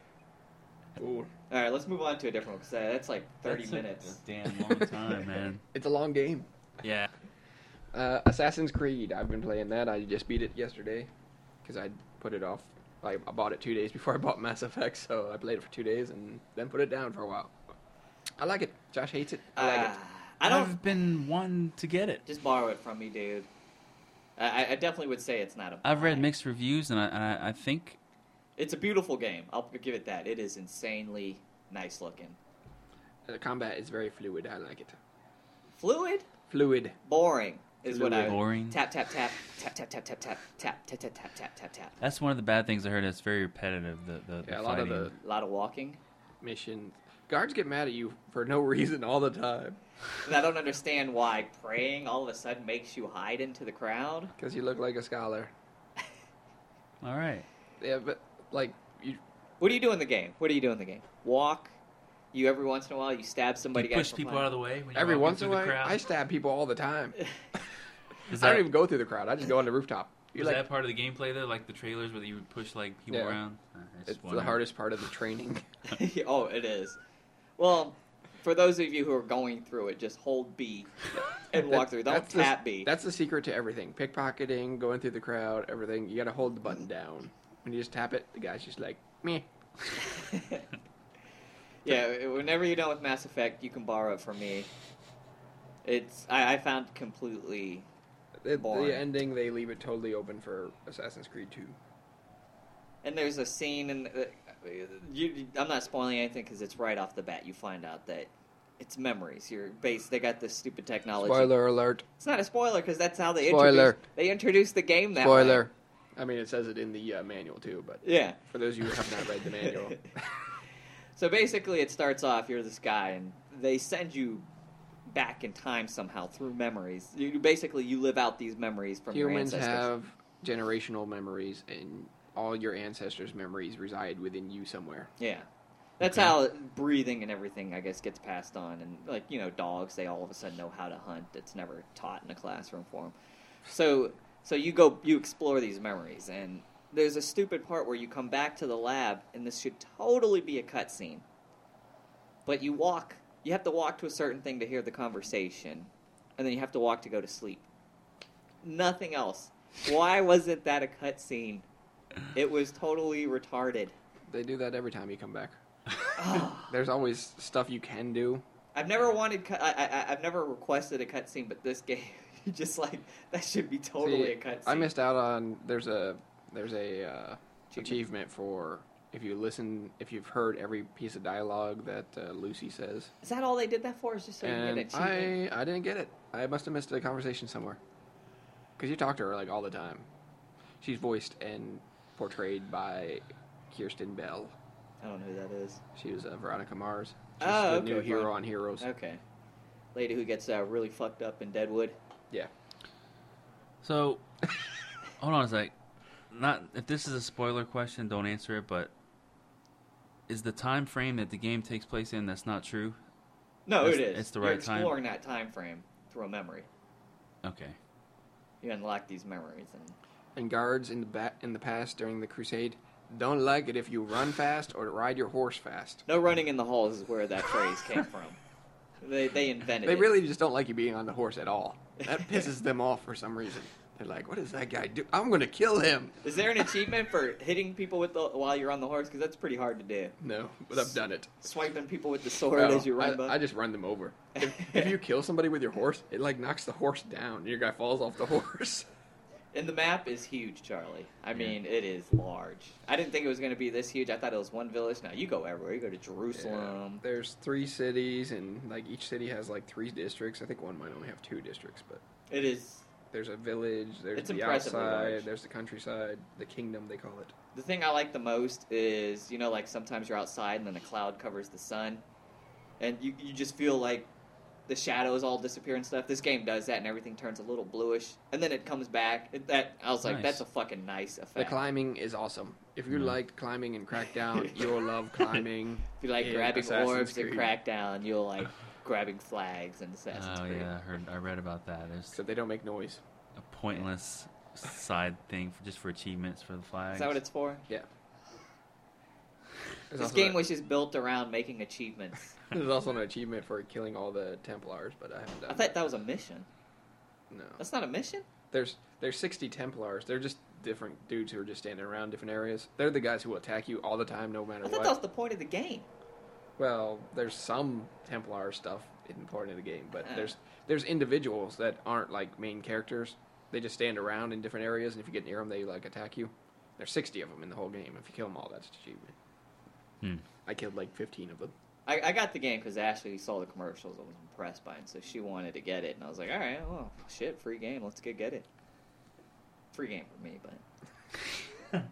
Ooh. All right, let's move on to a different one, because that's like 30 That's minutes. A damn long time, man. It's a long game. Yeah. Assassin's Creed. I've been playing that. I just beat it yesterday because I put it off. I bought it 2 days before I bought Mass Effect, so I played it for 2 days and then put it down for a while. I like it. Josh hates it. I like it. I don't... I've been one to get it. Just borrow it from me, dude. I definitely would say it's not a... I've read buy. mixed reviews, and I think It's a beautiful game. I'll give it that. It is insanely nice looking. The combat is very fluid. I like it. Fluid? Fluid. Boring is what I... boring. Tap, tap, tap, tap, tap, tap, tap, tap, tap, tap, tap, tap, tap, tap, tap. That's one of the bad things I heard. It's very repetitive. The Yeah, a lot of fighting. the A lot of walking. missions. Guards get mad at you for no reason all the time And I don't understand why praying all of a sudden makes you hide into the crowd. because you look like a scholar. All right. Yeah, but like you, What do you do in the game? What do you do in the game? Walk. You every once in a while you stab somebody. You push people out of the way when you're every walking once in a through the while, crowd? I stab people all the time. Is I don't that, even go through the crowd. I just go on the rooftop. is that part of the gameplay though? Like the trailers where you would push like people Yeah. around? It's the hardest part of the training. Oh, it is. Well, for those of you who are going through it, just hold B and walk through. Don't That's tap B. That's the secret to everything. Pickpocketing, going through the crowd, everything. You got to hold the button down. When you just tap it, the guy's just like, meh. Yeah, whenever you're done with Mass Effect, you can borrow it from me. It's I found completely... Boring. The ending, they leave it totally open for Assassin's Creed 2. And there's a scene, and I'm not spoiling anything because it's right off the bat. You find out that it's memories. They got this stupid technology. Spoiler alert. It's not a spoiler because that's how they Spoiler. introduced the game that way. Spoiler. I mean, it says it in the manual too, but Yeah. for those of you who have not read the manual. So basically, it starts off, you're this guy, and they send you back in time somehow through memories. You basically you live out these memories from your Humans ancestors. have generational memories, and all your ancestors' memories reside within you somewhere. Yeah. That's how breathing and everything, I guess, gets passed on. And, like, you know, dogs, they all of a sudden know how to hunt. It's never taught in a classroom for them. So you explore these memories. And there's a stupid part where you come back to the lab, and this should totally be a cutscene. But you have to walk to a certain thing to hear the conversation. And then you have to walk to go to sleep. Nothing else. Why wasn't that a cutscene? It was totally retarded. They do that every time you come back. There's always stuff you can do. I've never wanted. I've never requested a cutscene, but this game, just like that should be totally a cutscene. I missed out on. There's a achievement for if you've heard every piece of dialogue that Lucy says. Is that all they did that for? Is just so you can get an achievement? I didn't get it. I must have missed a conversation somewhere. Because you talk to her like all the time. She's voiced and portrayed by Kirsten Bell. I don't know who that is. She was Veronica Mars. She's Oh, the new hero on Heroes. Okay, lady who gets really fucked up in Deadwood. Yeah. So, hold on a sec. Not if this is a spoiler question, don't answer it. But is the time frame that the game takes place in that's not true? No, It's- it is. it's the You're right time. exploring that time frame through a memory. Okay. You unlock these memories, and And guards in the past during the Crusade don't like it if you run fast or ride your horse fast. no running in the halls is where that phrase came from. They invented They it. really just don't like you being on the horse at all. That pisses them off for some reason. They're like, "What does that guy do? I'm going to kill him." Is there an achievement for hitting people with while you're on the horse? Because that's pretty hard to do. No, but I've done it. Swiping people with the sword No, as you run by. I just run them over. If you kill somebody with your horse, it like knocks the horse down. And your guy falls off the horse. And the map is huge, Charlie. I mean, it is large. I didn't think it was going to be this huge. I thought it was one village. Now, you go everywhere. You go to Jerusalem. There's 3 cities, and like each city has like 3 districts. I think one might only have 2 districts, but It is. there's a village, there's It's the impressively outside, large. there's the countryside, the kingdom they call it. The thing I like the most is, you know, like sometimes you're outside and then a cloud covers the sun. And you just feel like the shadows all disappear and stuff. This game does that and everything turns a little bluish. And then it comes back. I was like, Nice. that's a fucking nice The effect. climbing is awesome. If you Yeah. liked climbing in Crackdown, you'll love climbing. If you like in grabbing Assassin's orbs and Creed. Crackdown, you'll like grabbing flags and Assassin's Oh Creed. yeah, I read about that. There's Except they don't make noise. a pointless side thing just for achievements for the flags. Is that what it's for? Yeah. There's This also game a- was just built around making achievements. There's also an achievement for killing all the Templars, but I haven't done I thought that was a mission. No. That's not a mission? There's 60 Templars. They're just different dudes who are just standing around different areas. They're the guys who will attack you all the time, no matter I thought what. that was the point of the game. Well, there's some Templar stuff important in the game, but Ah. there's individuals that aren't like main characters. They just stand around in different areas, and if you get near them, they like attack you. There's 60 of them in the whole game. If you kill them all, that's an achievement. I killed like 15 of them. I got the game because Ashley saw the commercials and was impressed by it, so she wanted to get it. And I was like, all right, well, shit, free game. Let's get it. Free game for me, but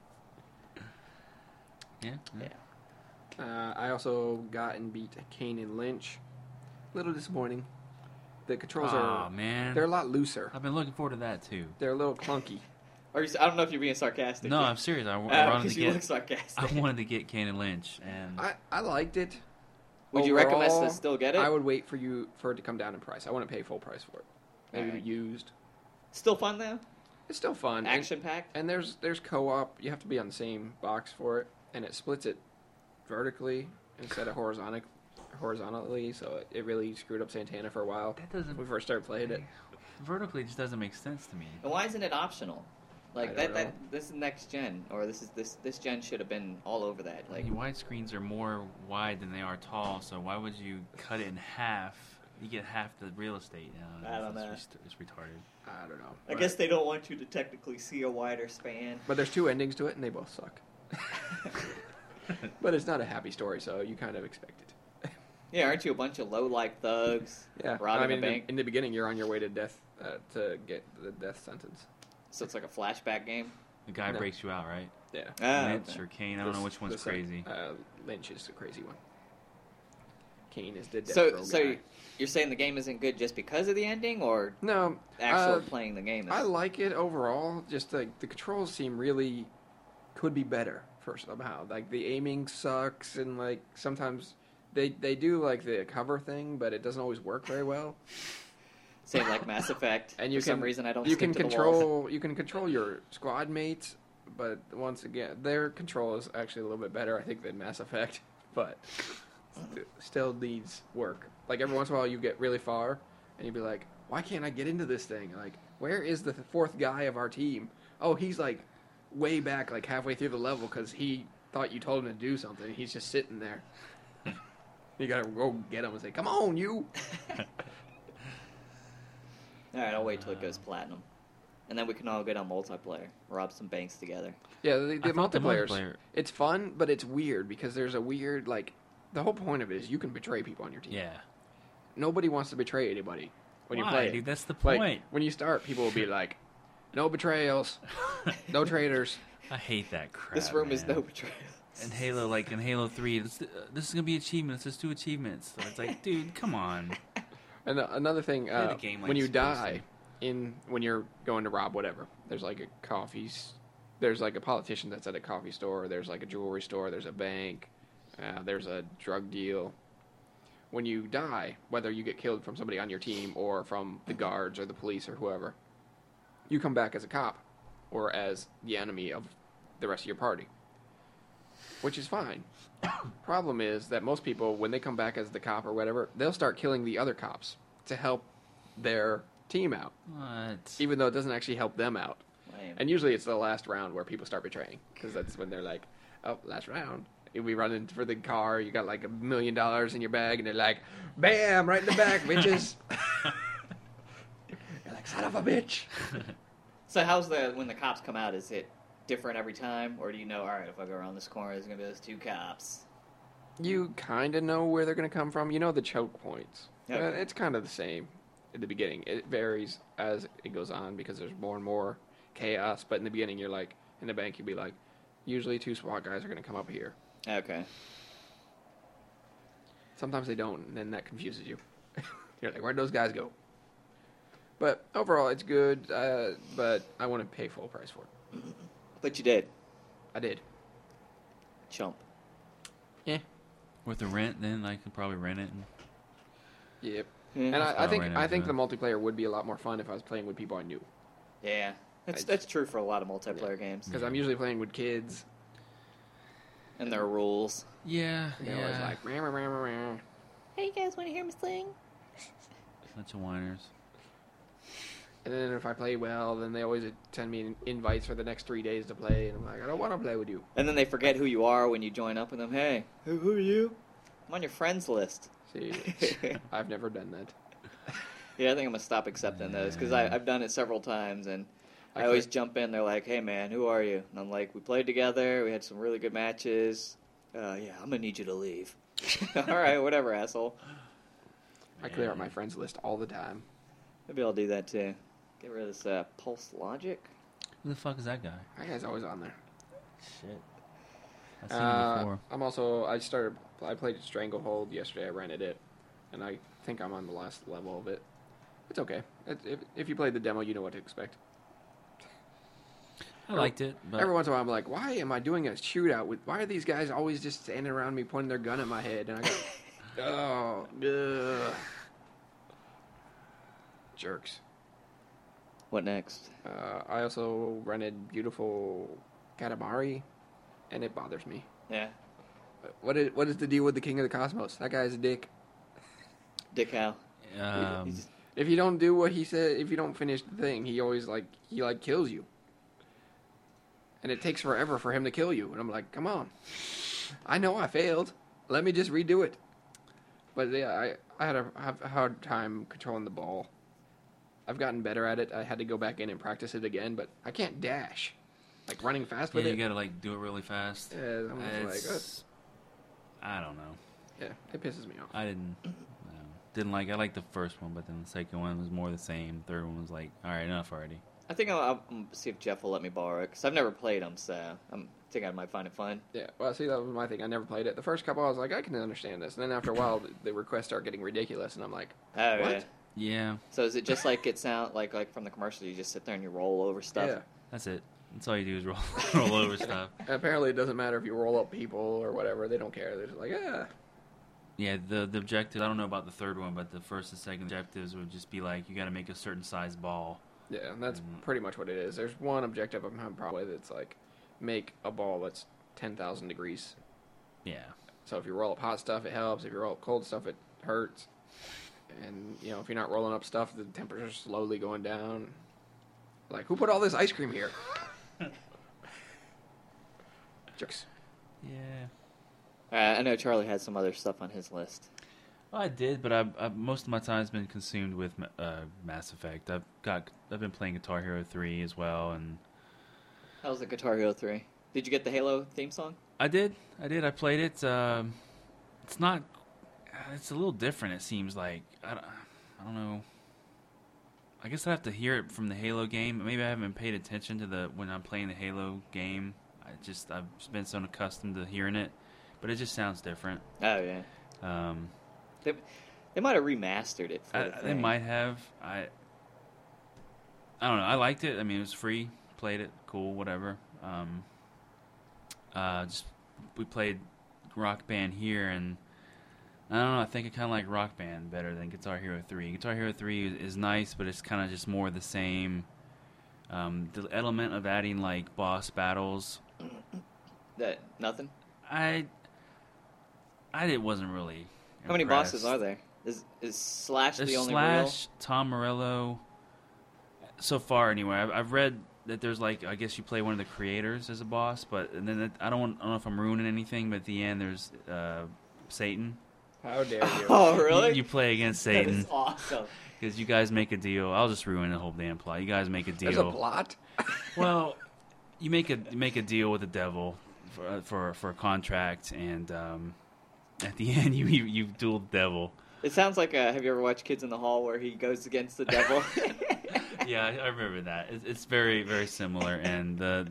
Yeah. yeah. I also got and beat Kane and Lynch. A little disappointing. The controls Oh are man, they're a lot looser. I've been looking forward to that too. They're a little clunky. I don't know if you're being sarcastic. No, I'm serious. I wanted because to you look get. sarcastic. I wanted to get Kane and Lynch, and I liked it. Would you recommend Overall, to still get it? I would wait for it to come down in price. I wouldn't pay full price for it. Maybe Alright. used. Still fun though. It's still fun. Action packed. And there's co-op. You have to be on the same box for it, and it splits it vertically instead of horizontally. So it really screwed up Santana for a while. that doesn't. When we first started playing it. Vertically just doesn't make sense to me. And why isn't it optional? Like I don't know. this is next gen, or this gen should have been all over that. Like Like widescreens are more wide than they are tall, so why would you cut it in half? You get half the real estate now. I don't know. It's retarded. I don't know. I guess they don't want you to technically see a wider span. But there's 2 endings to it, and they both suck. But it's not a happy story, so you kind of expect it. Yeah, aren't you a bunch of low-life thugs Yeah, robbing I mean, a bank? in the beginning, you're on your way to death to get the death sentence. So it's like a flashback game. The guy No. breaks you out, right? Yeah. Ah, Lynch okay. or Kane. I don't know which one's crazy. Lynch is the crazy one. Kane is the death So, row so guy. you're saying the game isn't good just because of the ending, or No, actually playing the game? I like it overall. Just the controls seem really could be better for somehow. Like the aiming sucks, and like sometimes they do like the cover thing, but it doesn't always work very well. Same like Mass Effect. And you For can some reason, I don't. you stick can to the walls. control your squad mates, but once again, their control is actually a little bit better, I think, than Mass Effect, but still needs work. Like every once in a while, you get really far, and you'd be like, "Why can't I get into this thing? Like, where is the fourth guy of our team? Oh, he's like way back, like halfway through the level, because he thought you told him to do something. He's just sitting there. You gotta go get him and say, "Come on, you!" All right, I'll wait till it goes platinum, and then we can all get on multiplayer, rob some banks together. Yeah, the I thought the multiplayer's multiplayer- it's fun, but it's weird because there's a weird like the whole point of it is you can betray people on your team. Yeah. Nobody wants to betray anybody when you Why, play. dude? That's the Like, point. when you start, people will be like, "No betrayals, no traitors." I hate that crap. This room is man. no betrayal. And Halo, like in Halo 3, this is gonna be achievements. Let's do achievements. So it's like, dude, come on. And another thing, Play the game like when you it's supposed die, when you're going to rob whatever, there's like there's like a politician that's at a coffee store. There's like a jewelry store. There's a bank. There's a drug deal. When you die, whether you get killed from somebody on your team or from the guards or the police or whoever, you come back as a cop or as the enemy of the rest of your party, which is fine. Problem is that most people, when they come back as the cop or whatever, they'll start killing the other cops to help their team out, What? even though it doesn't actually help them out. Lame. And usually it's the last round where people start betraying, because that's when they're like, "Oh, last round." You'll be running for the car, you got like $1 million in your bag, and they're like, "Bam, right in the back, bitches." You're like, "Son of a bitch." So how's when the cops come out? Is it different every time, or do you know? All right, if I go around this corner, there's gonna be those two cops. You kind of know where they're going to come from. You know the choke points. Okay. It's kind of the same at the beginning. It varies as it goes on because there's more and more chaos. But in the beginning, you're like, in the bank, you'd be like, usually 2 SWAT guys are going to come up here. Okay. Sometimes they don't, and then that confuses you. You're like, where'd those guys go? But overall, it's good, but I want to pay full price for it. But you did. I did. Chump. Yeah. With the rent, then I could probably rent it. Yep. Yeah. And I think right I think into the multiplayer would be a lot more fun if I was playing with people I knew. Yeah. That's true for a lot of multiplayer games. Because I'm usually playing with kids. And there are rules. Yeah, They're always yeah. like, "Meow, meow, meow, meow." Hey, you guys want to hear me sing? Bunch of whiners. And then if I play well, then they always send me invites for the next 3 days to play, and I'm like, I don't want to play with you. And then they forget who you are when you join up with them. Hey, who are you? I'm on your friends list. See, I've never done that. Yeah, I think I'm gonna stop accepting those because I've done it several times, and I always jump in. They're like, "Hey, man, who are you?" And I'm like, "We played together. We had some really good matches. Yeah, I'm gonna need you to leave." All right, whatever, asshole. I clear out my friends list all the time. Maybe I'll do that too. Get rid of this Pulse Logic. Who the fuck is that guy? That guy's always on there. Shit. I've seen him before. I played Stranglehold yesterday. I rented it, and I think I'm on the last level of it. It's okay. If you play the demo, you know what to expect. I liked it, but Every once in a while, I'm like, why am I doing a shootout with? Why are these guys always just standing around me pointing their gun at my head? And I go, oh, ugh. Jerks. What next? I also rented Beautiful Katamari, and it bothers me. Yeah, What is the deal with the King of the Cosmos? That guy's a dick. Dick Howe. If you don't do what he said, if you don't finish the thing, he always he kills you. And it takes forever for him to kill you. And I'm like, come on. I know I failed. Let me just redo it. But yeah, I had a hard time controlling the ball. I've gotten better at it. I had to go back in and practice it again, but I can't dash. Like running fast with you it. gotta do it really fast. Yeah, I'm just like, I don't know. yeah, it pisses me off. I didn't like. I liked the first one, but then the second one was more the same. Third one was like, all right, enough already. I think I'll see if Jeff will let me borrow it because I've never played them, so I'm think I might find it fun. Yeah, well, see, that was my thing. I never played it. The first couple, I was like, I can understand this. And then after a while, the requests start getting ridiculous, and I'm like, Oh, what? yeah. Yeah, So is it just like it sound like from the commercial? You just sit there and you roll over stuff. Yeah. that's it. That's all you do is roll over stuff. And apparently, it doesn't matter if you roll up people or whatever. They don't care. They're just like, yeah. Yeah, the objective, I don't know about the third one, but the first and second objectives would just be like, you got to make a certain size ball. Yeah, and that's pretty much what it is. There's one objective I'm having a problem with. It's like, make a ball that's 10,000 degrees. Yeah. So if you roll up hot stuff, it helps. If you roll up cold stuff, it hurts. And, you know, if you're not rolling up stuff, the temperature's slowly going down. Like, who put all this ice cream here? Jokes. Yeah. I know Charlie had some other stuff on his list. Well, I did, but I've most of my time's been consumed with Mass Effect. I've been playing Guitar Hero 3 as well, and How's the Guitar Hero 3? Did you get the Halo theme song? I did. I played it. It's not. It's a little different. It seems like I don't know. I guess I have to hear it from the Halo game. Maybe I haven't paid attention to when I'm playing the Halo game. I've been so accustomed to hearing it, but it just sounds different. Oh yeah. They might have remastered it. They might have. I don't know. I liked it. I mean, it was free. Played it. Cool. Whatever. We played Rock Band here, and I don't know. I think I kind of like Rock Band better than Guitar Hero 3. Guitar Hero 3 is nice, but it's kind of just more the same. The element of adding like boss battles. Nothing. It wasn't really. How many impressed. bosses are there? Is Slash There's the only Slash, Tom Morello. So far, anyway, I've read that there's like, I guess you play one of the creators as a boss, but and then I don't know if I'm ruining anything, but at the end there's Satan. How dare real? you? Oh really? You play against That Satan is awesome. because you guys make a deal. I'll just ruin the whole damn plot. You guys make a deal. There's a plot? Well, you make a deal with the devil for a contract, and at the end you duel the devil. It sounds like have you ever watched Kids in the Hall where he goes against the devil? Yeah, I remember that. It's very, very similar, and the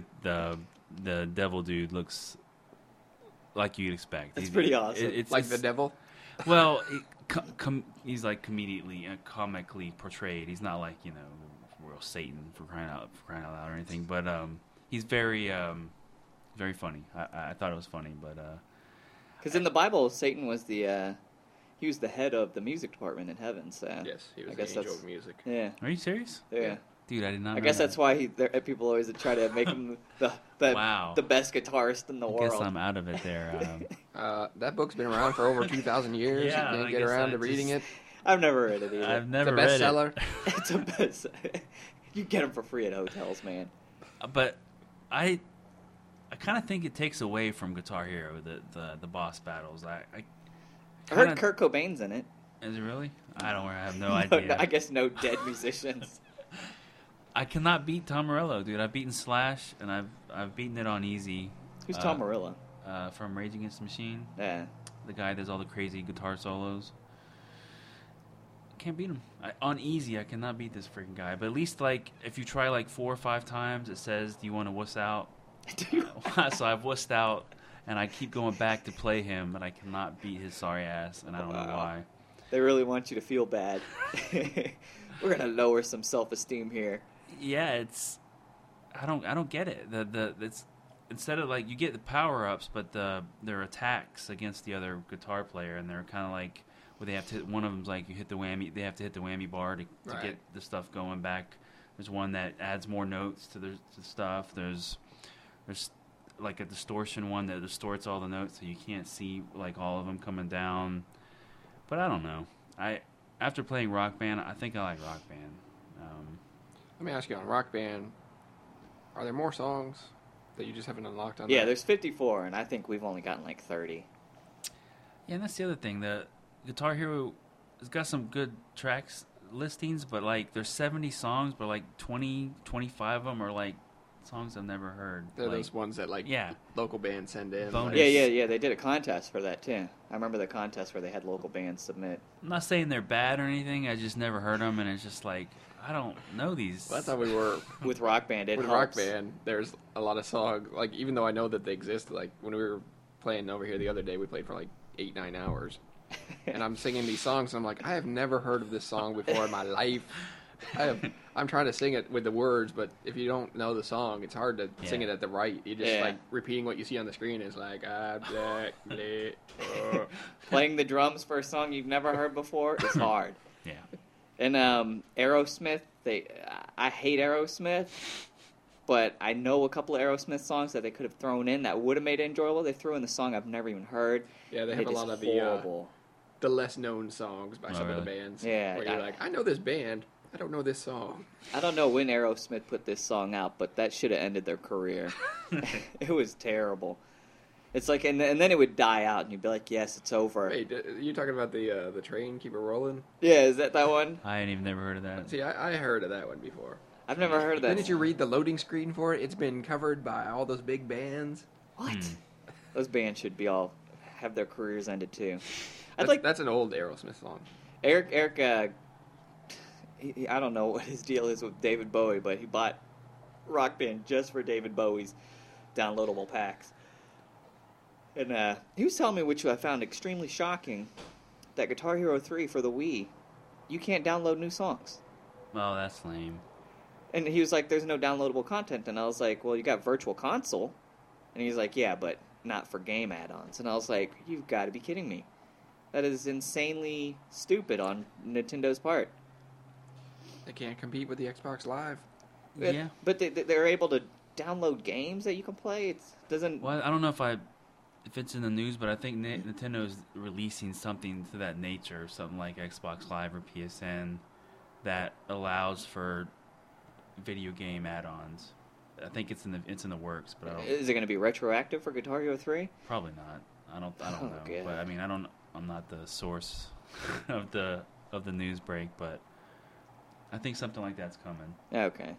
devil dude looks like you'd expect. That's pretty awesome. Like the devil? Well, he's like comically portrayed. He's not like real Satan for crying out loud or anything. But he's very very funny. I thought it was funny, but because in the Bible, Satan was he was the head of the music department in heaven. So Yes, he was I the guess angel that's of music. yeah. Are you serious? Yeah. Dude, I did not. I know guess that. that's why people always try to make him Wow. the best guitarist in the I world. guess I'm out of it there. That book's been around for over 2,000 years. Yeah, you I didn't get guess around I to reading just- it. I've never read it either. I've It's a never read bestseller. It's a best. You get them for free at hotels, man. it. But I kind of think it takes away from Guitar Hero the boss battles. I heard kinda- Kurt Cobain's in it. Is it really? I have no idea. I guess no dead musicians. I cannot beat Tom Morello, dude. I've beaten Slash, and I've beaten it on easy. Who's Tom Morello? From Rage Against the Machine. Yeah. The guy that does all the crazy guitar solos. Can't beat him. On easy, I cannot beat this freaking guy. But at least, like, if you try, like, 4 or 5 times, it says, do you want to wuss out? So I've wussed out, and I keep going back to play him, but I cannot beat his sorry ass, and I don't know why. They really want you to feel bad. We're gonna lower some self-esteem here. Yeah, I don't get it. It's instead of like you get the power ups, but their attacks against the other guitar player, and they're kind of like where they have to. One of them's like you hit the whammy. They have to hit the whammy bar to Right. get the stuff going back. There's one that adds more notes to the stuff. There's like a distortion one that distorts all the notes, so you can't see like all of them coming down. But I don't know. After playing Rock Band, I think I like Rock Band. Let me ask you, on Rock Band, are there more songs that you just haven't unlocked on Yeah, that? there's 54, and I think we've only gotten like 30. Yeah, and that's the other thing. The Guitar Hero has got some good tracks listings, but like there's 70 songs, but like 20, 25 of them are like songs I've never heard. They're like, those ones that, like, yeah. local bands send in. Bonus. Like, Yeah. They did a contest for that too. I remember the contest where they had local bands submit. I'm not saying they're bad or anything. I just never heard them, and it's just like I don't know these. Well, that's how we were With Rock Band, it with helps. Rock Band. There's a lot of songs. Like even though I know that they exist, like when we were playing over here the other day, we played for like 8-9 hours, and I'm singing these songs, and I'm like, I have never heard of this song before in my life. I'm trying to sing it with the words, but if you don't know the song, it's hard to sing it at the right. You just like repeating what you see on the screen is like Playing the drums for a song you've never heard before is hard. Yeah. And Aerosmith, I hate Aerosmith, but I know a couple of Aerosmith songs that they could have thrown in that would have made it enjoyable. They threw in the song I've never even heard. Yeah, they have a lot of the less known songs by some of the bands. Yeah, where you're like, I know this band, I don't know this song. I don't know when Aerosmith put this song out, but that should have ended their career. It was terrible. It's like, and then it would die out, and you'd be like, yes, it's over. Wait, you talking about the train, Keep It Rolling? Yeah, is that one? I ain't even never heard of that. See, I heard of that one before. I've never heard of that. Didn't you read the loading screen for it? It's been covered by all those big bands. What? Those bands should be all have their careers ended too. That's an old Aerosmith song. Eric, I don't know what his deal is with David Bowie, but he bought Rock Band just for David Bowie's downloadable packs. And he was telling me, which I found extremely shocking, that Guitar Hero 3 for the Wii, you can't download new songs. Oh, that's lame. And he was like, there's no downloadable content. And I was like, well, you got Virtual Console. And he's like, yeah, but not for game add-ons. And I was like, you've got to be kidding me. That is insanely stupid on Nintendo's part. They can't compete with the Xbox Live. Yeah. But they're able to download games that you can play. It doesn't... Well, I don't know if it's in the news, but I think Nintendo's releasing something to that nature, something like Xbox Live or PSN, that allows for video game add-ons. I think it's in the works, but I don't. Is it going to be retroactive for Guitar Hero 3? Probably not. I don't know. God. But I mean, I'm not the source of the news break, but I think something like that's coming. Okay.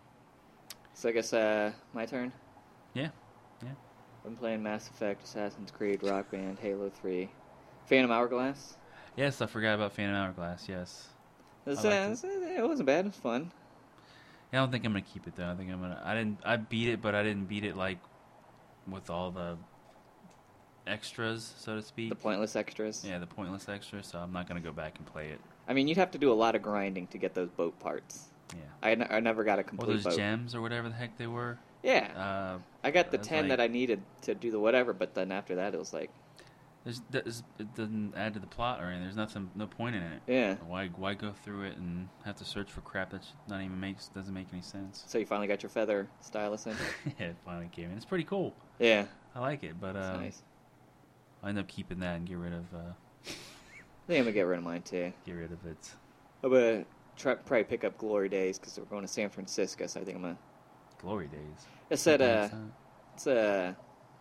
So I guess my turn. Yeah. I'm playing Mass Effect, Assassin's Creed, Rock Band, Halo 3, Phantom Hourglass. Yes, I forgot about Phantom Hourglass. Yes. It wasn't bad. It was fun. Yeah, I don't think I'm gonna keep it though. I think I beat it, but I didn't beat it like with all the extras, so to speak. The pointless extras. Yeah, the pointless extras. So I'm not gonna go back and play it. I mean, you'd have to do a lot of grinding to get those boat parts. Yeah. I never got a complete Or those boat. gems or whatever the heck they were. Yeah. I got the 10 like, that I needed to do the whatever, but then after that it was like... It doesn't add to the plot or anything. There's no point in it. Yeah. Why go through it and have to search for crap that doesn't make any sense? So you finally got your feather stylus in? Yeah, it finally came in. It's pretty cool. Yeah. I like it, but That's nice. I end up keeping that and get rid of I think I'm going to get rid of mine too. it. I'm going to probably pick up Glory Days because we're going to San Francisco, so I think I'm going to... Glory Days. It's a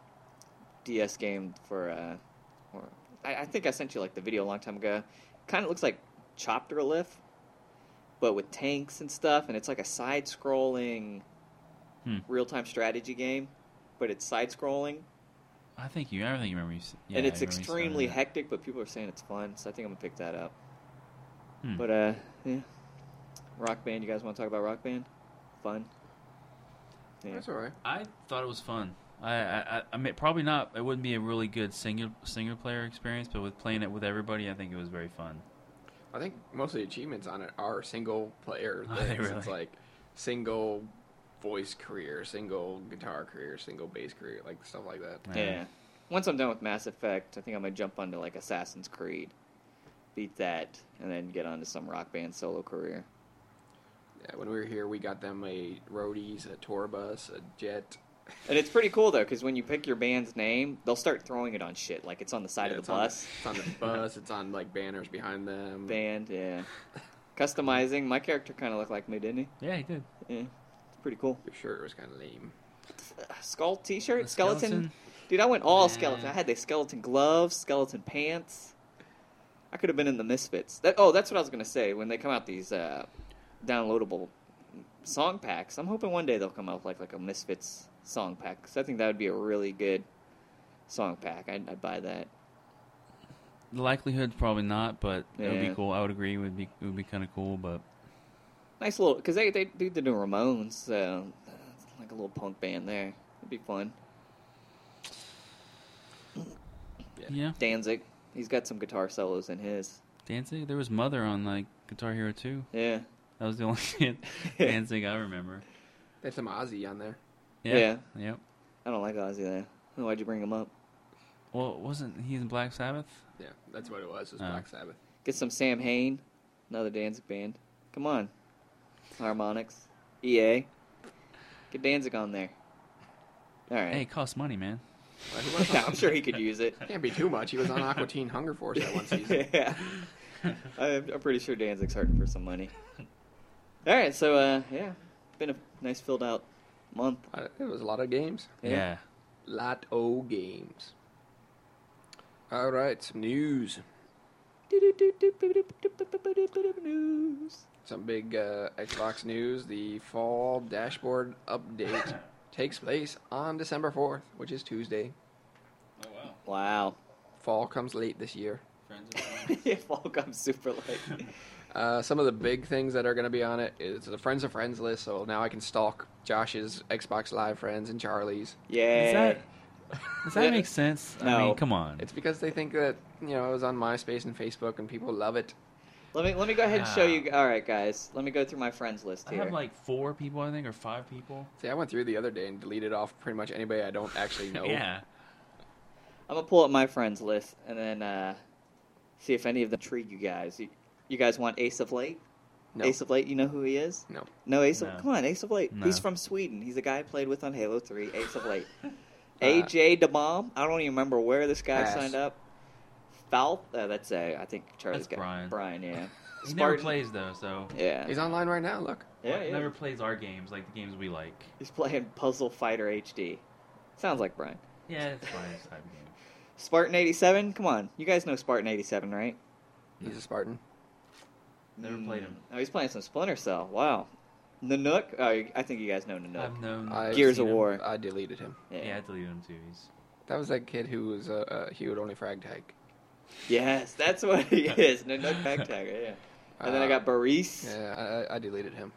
DS game for... I think I sent you like the video a long time ago. Kind of looks like Chopper Lift, but with tanks and stuff, and it's like a side-scrolling real-time strategy game, but it's side-scrolling. I think you remember you. Yeah, and it's I remember you extremely saying that. hectic, but people are saying it's fun, so I think I'm gonna pick that up. But yeah, Rock Band. You guys want to talk about Rock Band? Fun. Yeah. That's all right. I thought it was fun. I mean, probably not. It wouldn't be a really good single player experience, but with playing it with everybody, I think it was very fun. I think most of the achievements on it are single player Are things. they really? It's like single voice career, single guitar career, single bass career, like stuff like that. Yeah. Once I'm done with Mass Effect, I think I'm gonna jump onto like Assassin's Creed, beat that, and then get onto some Rock Band solo career. Yeah, when we were here, we got them a roadies, a tour bus, a jet. And it's pretty cool though, because when you pick your band's name, they'll start throwing it on shit, like it's on the side of the bus. It's on the bus. It's on like banners behind them. Band, yeah. Customizing. My character kind of looked like me, didn't he? Yeah, he did. Yeah, it's pretty cool. Your shirt was kind of lame. Skull T-shirt, The skeleton. Dude, I went all Yeah. skeleton. I had the skeleton gloves, skeleton pants. I could have been in the Misfits. That's what I was gonna say. When they come out these downloadable song packs, I'm hoping one day they'll come out with like a Misfits song pack. Because I think that would be a really good song pack. I'd buy that. The likelihood's probably not, but it would Yeah. be cool. I would agree. It would be kind of cool, but Nice little, because they do the new Ramones, so like a little punk band there. It'd be fun. Yeah. Danzig, he's got some guitar solos in his. Danzig? There was Mother on, like, Guitar Hero 2. Yeah. That was the only Danzig I remember. There's some Ozzy on there. Yeah. Yep. I don't like Ozzy there. Why'd you bring him up? Well, wasn't he in Black Sabbath? Yeah, that's what it was. It was Oh. Black Sabbath. Get some Sam Hain, another Danzig band. Come on. Harmonix. EA. Get Danzig on there. All right. Hey, it costs money, man. Well, he was on- I'm sure he could use it. Can't be too much. He was on Aqua Teen Hunger Force that one season. Yeah. I'm pretty sure Danzig's hurting for some money. All right, so, yeah. Been a nice filled out month. It was a lot of games. Yeah. Lot o' games. All right, some news. News. Some big Xbox news. The fall dashboard update takes place on December 4th, which is Tuesday. Oh, wow. Wow. Fall comes late this year. Yeah, fall comes super late. Some of the big things that are going to be on it is the Friends of Friends list, so now I can stalk Josh's Xbox Live friends and Charlie's. Yeah. Does that make sense? I No. mean, come on. It's because they think that, it was on MySpace and Facebook and people love it. Let me go ahead and show you. All right, guys. Let me go through my friends list I here. have like 4 people, I think, or 5 people. See, I went through the other day and deleted off pretty much anybody I don't actually know. Yeah. I'm gonna pull up my friends list and then see if any of them intrigue you guys. You guys want Ace of Late? No. Ace of Late, you know who he is? No. No, Ace No. of... Come on, Ace of Late. No. He's from Sweden. He's a guy I played with on Halo 3, Ace of Late. AJ DeBomb. I don't even remember where this guy Pass. signed up. Falth. That's I think Charlie's That's got... Brian. Brian, yeah. He never Spartan. plays, though, so... Yeah. He's online right now, look. Yeah, He yeah. never plays our games, like the games we like. He's playing Puzzle Fighter HD. Sounds like Brian. Yeah, it's Brian's type of game. Spartan 87. Come on. You guys know Spartan 87, right? He's a Spartan. Never played him. Oh, he's playing some Splinter Cell. Wow. Nanook. Oh, I think you guys know Nanook. I've known... I've Gears seen of him. War. I deleted him. Yeah, I deleted him, too. He's... That was that kid who was he would only frag tag. Yes, that's what he is. Nanook Bagtagger, yeah. And then I got Baris. Yeah, I deleted him.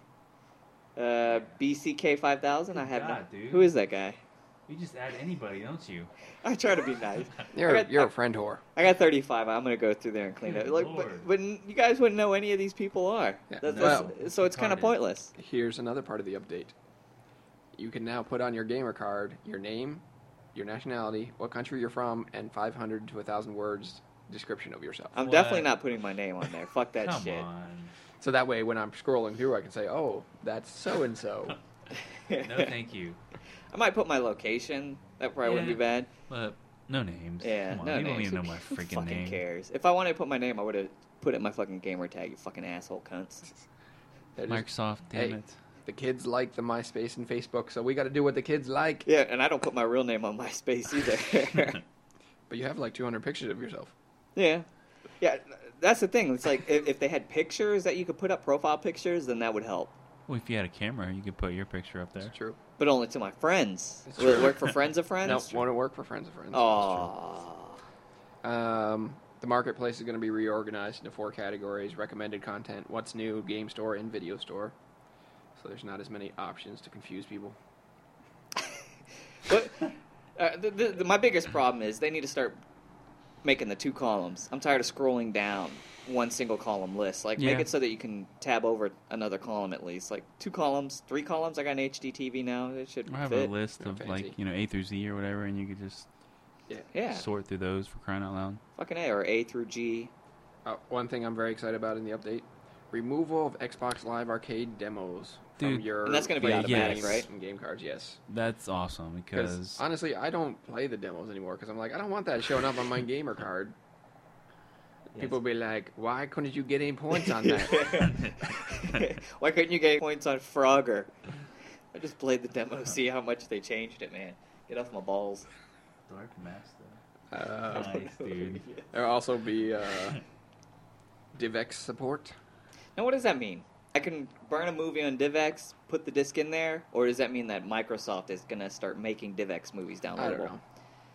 BCK 5000. I have God, dude. Who is that guy? You just add anybody, don't you? I try to be nice. You're I got- you're a friend whore. I got 35. I'm gonna go through there and clean Good it. Like, Lord. but you guys wouldn't know any of these people are. Yeah. So it's kind of Retarded. pointless. Here's another part of the update. You can now put on your gamer card your name, your nationality, what country you're from, and 500 to 1,000 words description of yourself. I'm What? definitely not putting my name on there. Fuck that Come shit. on. So that way, when I'm scrolling through, I can say, "Oh, that's so and so." No, thank you. I might put my location. That probably wouldn't be Yeah. bad. But no names. Yeah, Come on, no you don't names. even know my Who freaking fucking name. cares? If I wanted to put my name, I would have put it in my fucking gamer tag. You fucking asshole cunts. They're just- Microsoft, damn Hey. it. the kids like the MySpace and Facebook, so we got to do what the kids like. Yeah, and I don't put my real name on MySpace either. But you have like 200 pictures of yourself. yeah, yeah. That's the thing. It's like if they had pictures that you could put up, profile pictures, then that would help. Well, if you had a camera, you could put your picture up there. It's true. But only to my friends. It's Will it true. work for friends of friends? No, won't work for friends of friends. Oh. The marketplace is going to be reorganized into 4 categories: recommended content, what's new, game store, and video store. So there's not as many options to confuse people. But my biggest problem is they need to start making the 2 columns. I'm tired of scrolling down one single column list. Like, make Yeah. it so that you can tab over another column at least. Like 2 columns, 3 columns. I got an HD TV now. It should I have fit. a list Not of fancy. like, A through Z or whatever, and you could just Yeah, sort through those for crying out loud. fucking A, or A through G. One thing I'm very excited about in the update: removal of Xbox Live Arcade demos from Dude. your And that's gonna be play automatic, games right? And game cards, yes. That's awesome Because because honestly, I don't play the demos anymore because I'm like, I don't want that showing up on my gamer card. People be like, "Why couldn't you get any points on that?" Why couldn't you get points on Frogger? I just played the demo to see how much they changed it, man. Get off my balls. Dark Master. Nice, dude. There'll also be DivX support. Now, what does that mean? I can burn a movie on DivX, put the disc in there, or does that mean that Microsoft is going to start making DivX movies downloadable? I don't know.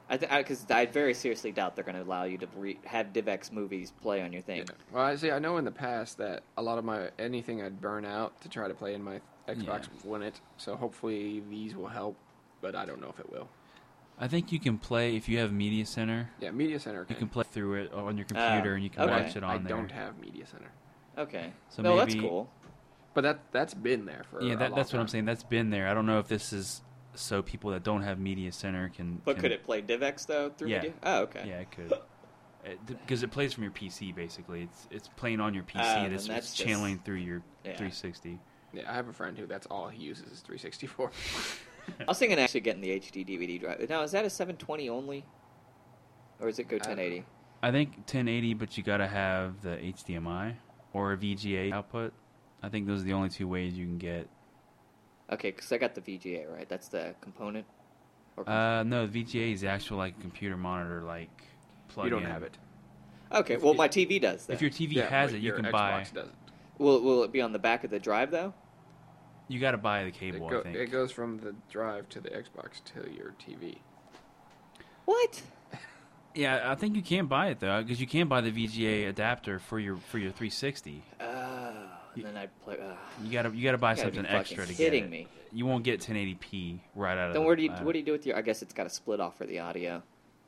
Because I very seriously doubt they're going to allow you to have DivX movies play on your thing. Yeah. Well, I know in the past that a lot of anything I'd burn out to try to play in my Xbox wouldn't. So hopefully these will help, but I don't know if it will. I think you can play if you have Media Center. Yeah, Media Center. You can play through it on your computer, and you can watch it on there. I don't have Media Center. Okay. So no, maybe, that's cool. But that's been there for that's what I'm saying. That's been there. I don't know if this is so people that don't have Media Center can. But could it play DivX though through Media? Oh, okay. Yeah, it could. Because it plays from your PC basically. It's playing on your PC and it's channeling through your 360. Yeah, I have a friend who that's all he uses is 364. I was thinking actually getting the HD DVD drive. Now, is that a 720 only, or does it go 1080? I think 1080, but you got to have the HDMI or a VGA output. I think those are the only two ways you can get. Okay, because I got the VGA, right? That's the component? No, the VGA is the actual like computer monitor plug-in. You don't have it. Okay, well, my TV does that. If your TV has it, you can buy. Xbox doesn't. Will it be on the back of the drive, though? You got to buy the cable, I think. It goes from the drive to the Xbox to your TV. What? Yeah, I think you can buy it, though, because you can buy the VGA adapter for your 360. And then I play. You gotta buy something extra to get it. Kidding me? You won't get 1080p right out of. Then what do you do with your? I guess it's got a split off for the audio.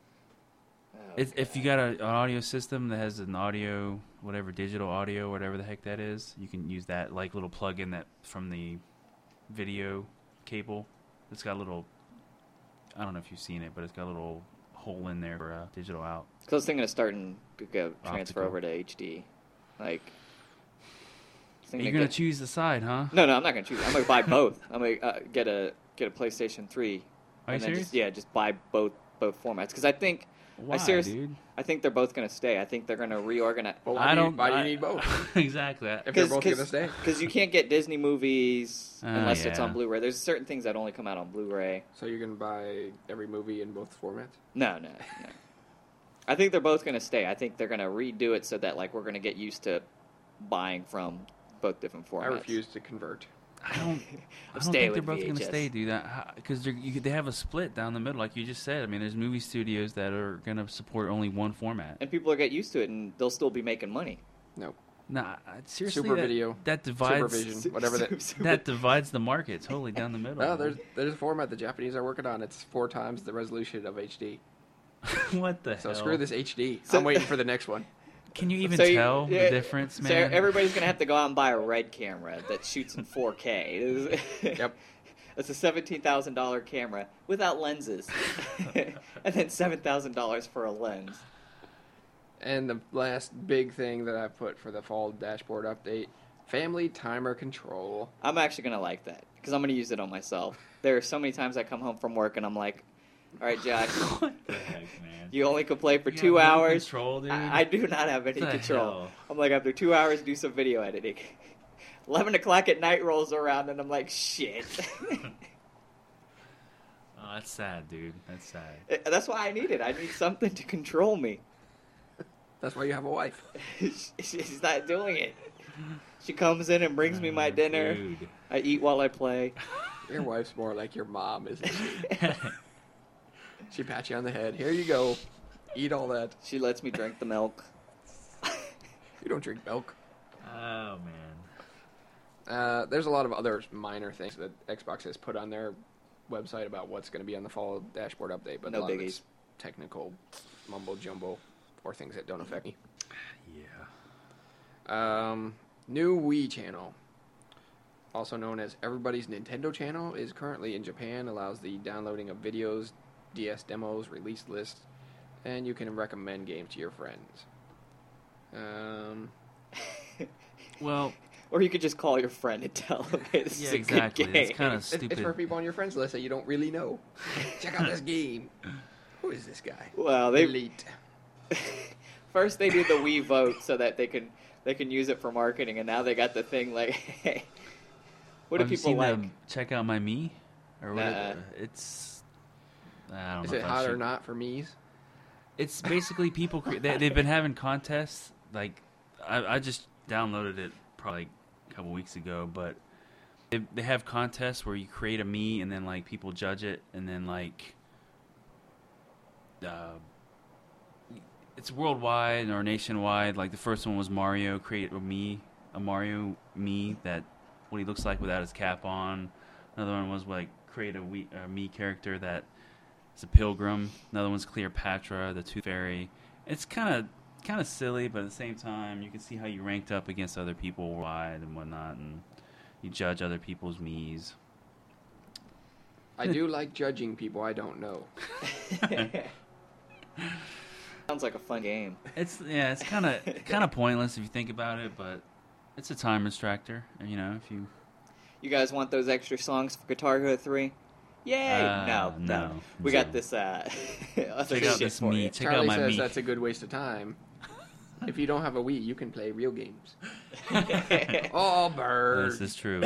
If you got an audio system that has an audio, whatever digital audio, whatever the heck that is, you can use that like little plug-in that from the video cable. It's got a little. I don't know if you've seen it, but it's got a little hole in there for digital out. Because I was thinking of starting to go transfer Optical. over to HD, like. You're gonna choose the side, huh? No, I'm not gonna choose. I'm gonna buy both. I'm gonna get a PlayStation 3. Are you serious? Just buy both formats because I think. Why, dude? I think they're both gonna stay. I think they're gonna reorganize. Well, why do you need both? Exactly. If they're both gonna stay. Because you can't get Disney movies unless it's on Blu-ray. There's certain things that only come out on Blu-ray. So you're gonna buy every movie in both formats? No. I think they're both gonna stay. I think they're gonna redo it so that we're gonna get used to buying from both different formats. I refuse to convert. I don't think they're both going to stay, dude. Because they have a split down the middle, like you just said. I mean, there's movie studios that are going to support only one format, and people will get used to it, and they'll still be making money. No. Nah, seriously, Super video, that divides Supervision, whatever that divides the market totally down the middle. No, there's a format the Japanese are working on. It's 4 times the resolution of HD. What the hell? So screw this HD. I'm waiting for the next one. Can you even tell the difference, man? So everybody's going to have to go out and buy a RED camera that shoots in 4K. Yep. It's a $17,000 camera without lenses. And then $7,000 for a lens. And the last big thing that I put for the fall dashboard update, family timer control. I'm actually going to like that because I'm going to use it on myself. There are so many times I come home from work and I'm like, all right, Josh, what the heck, man? You only can play for 2 hours. Control, dude? I do not have any control. Hell? I'm like, after 2 hours, do some video editing. 11 o'clock at night rolls around, and I'm like, shit. Oh, that's sad, dude. That's sad. That's why I need it. I need something to control me. That's why you have a wife. She's not doing it. She comes in and brings me my dinner. Dude. I eat while I play. Your wife's more like your mom, isn't she? She pats you on the head. Here you go. Eat all that. She lets me drink the milk. You don't drink milk. Oh, man. There's a lot of other minor things that Xbox has put on their website about what's going to be on the fall dashboard update, but no a lot biggies. of it's technical mumbo jumbo or things that don't affect me. Yeah. New Wii channel, also known as Everybody's Nintendo channel, is currently in Japan. Allows the downloading of videos, DS demos, release lists, and you can recommend games to your friends. Well, or you could just call your friend and tell them, hey, this is a good game. It's kind of stupid. It's for people on your friends list that you don't really know. Check out this game. Who is this guy? Well, Elite. First they did the Wii vote so that they can use it for marketing, and now they got the thing like, hey, what do Have you people seen like? them check out my Me? Or what? Nuh-uh. It's. I don't Is know. it if I hot or should- not for me's? It's basically people. They've been having contests. Like, I just downloaded it probably a couple weeks ago, but they have contests where you create a Me and then like people judge it, and then like it's worldwide or nationwide. Like the first one was Mario, create a Mario me that what he looks like without his cap on. Another one was like create a me character that is a pilgrim. Another one's Cleopatra, the Tooth Fairy. It's kind of silly, but at the same time, you can see how you ranked up against other people worldwide and whatnot, and you judge other people's me's. I do like judging people I don't know. Sounds like a fun game. It's kind of pointless if you think about it, but it's a time distractor. You know, if you You guys want those extra songs for Guitar Hero 3? Yay! No. We got this. Other Check out shit this for me. you. Check out Charlie my says me. that's a good waste of time. If you don't have a Wii, you can play real games. Oh, bird. This is true.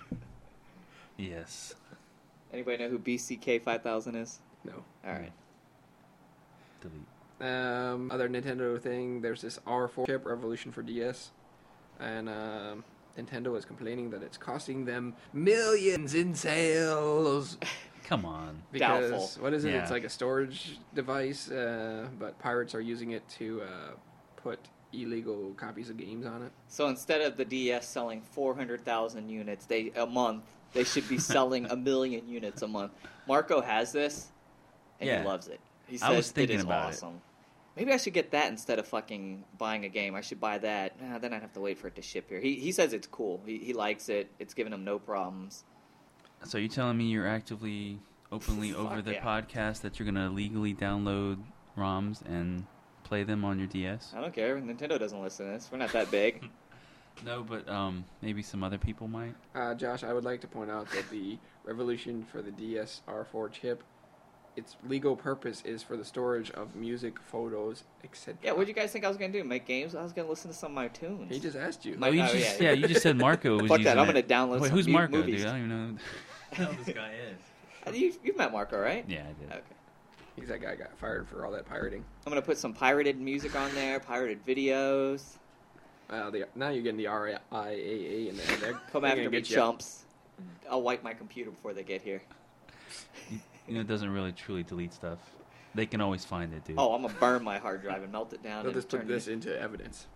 Yes. Anybody know who BCK 5000 is? No. All right. Delete. Other Nintendo thing, there's this R4 chip, Revolution for DS. And Nintendo is complaining that it's costing them millions in sales. Come on. Because, Doubtful. what is it? Yeah. It's like a storage device, but pirates are using it to put illegal copies of games on it. So instead of the DS selling 400,000 units a month, they should be selling 1 million units a month. Marco has this, and Yeah. he loves it. He I was says it thinking is about it. awesome. Maybe I should get that instead of fucking buying a game. I should buy that. Then I'd have to wait for it to ship here. He says it's cool. He likes it. It's giving him no problems. So you telling me you're actively, openly over Fuck the yeah. podcast that you're gonna legally download ROMs and play them on your DS? I don't care. Nintendo doesn't listen to this. We're not that big. No, but maybe some other people might. Josh, I would like to point out that the Revolution for the DS R4 chip, its legal purpose is for the storage of music, photos, etc. Yeah, what do you guys think I was going to do? Make games? I was going to listen to some of my tunes. He just asked you. My- Oh, you oh, just yeah. you just said Marco was Fuck using that, I'm it. gonna download Wait, some who's Marco, movies. dude? I don't even know who this guy is. You've met Marco, right? Yeah, I did. Okay. He's that guy got fired for all that pirating. I'm going to put some pirated music on there, pirated videos. Now you're getting the RIAA in there. They're Come gonna after me, get you. chumps. I'll wipe my computer before they get here. You know, it doesn't really truly delete stuff. They can always find it, dude. Oh, I'm going to burn my hard drive and melt it down. They'll and just put turn this it... into evidence.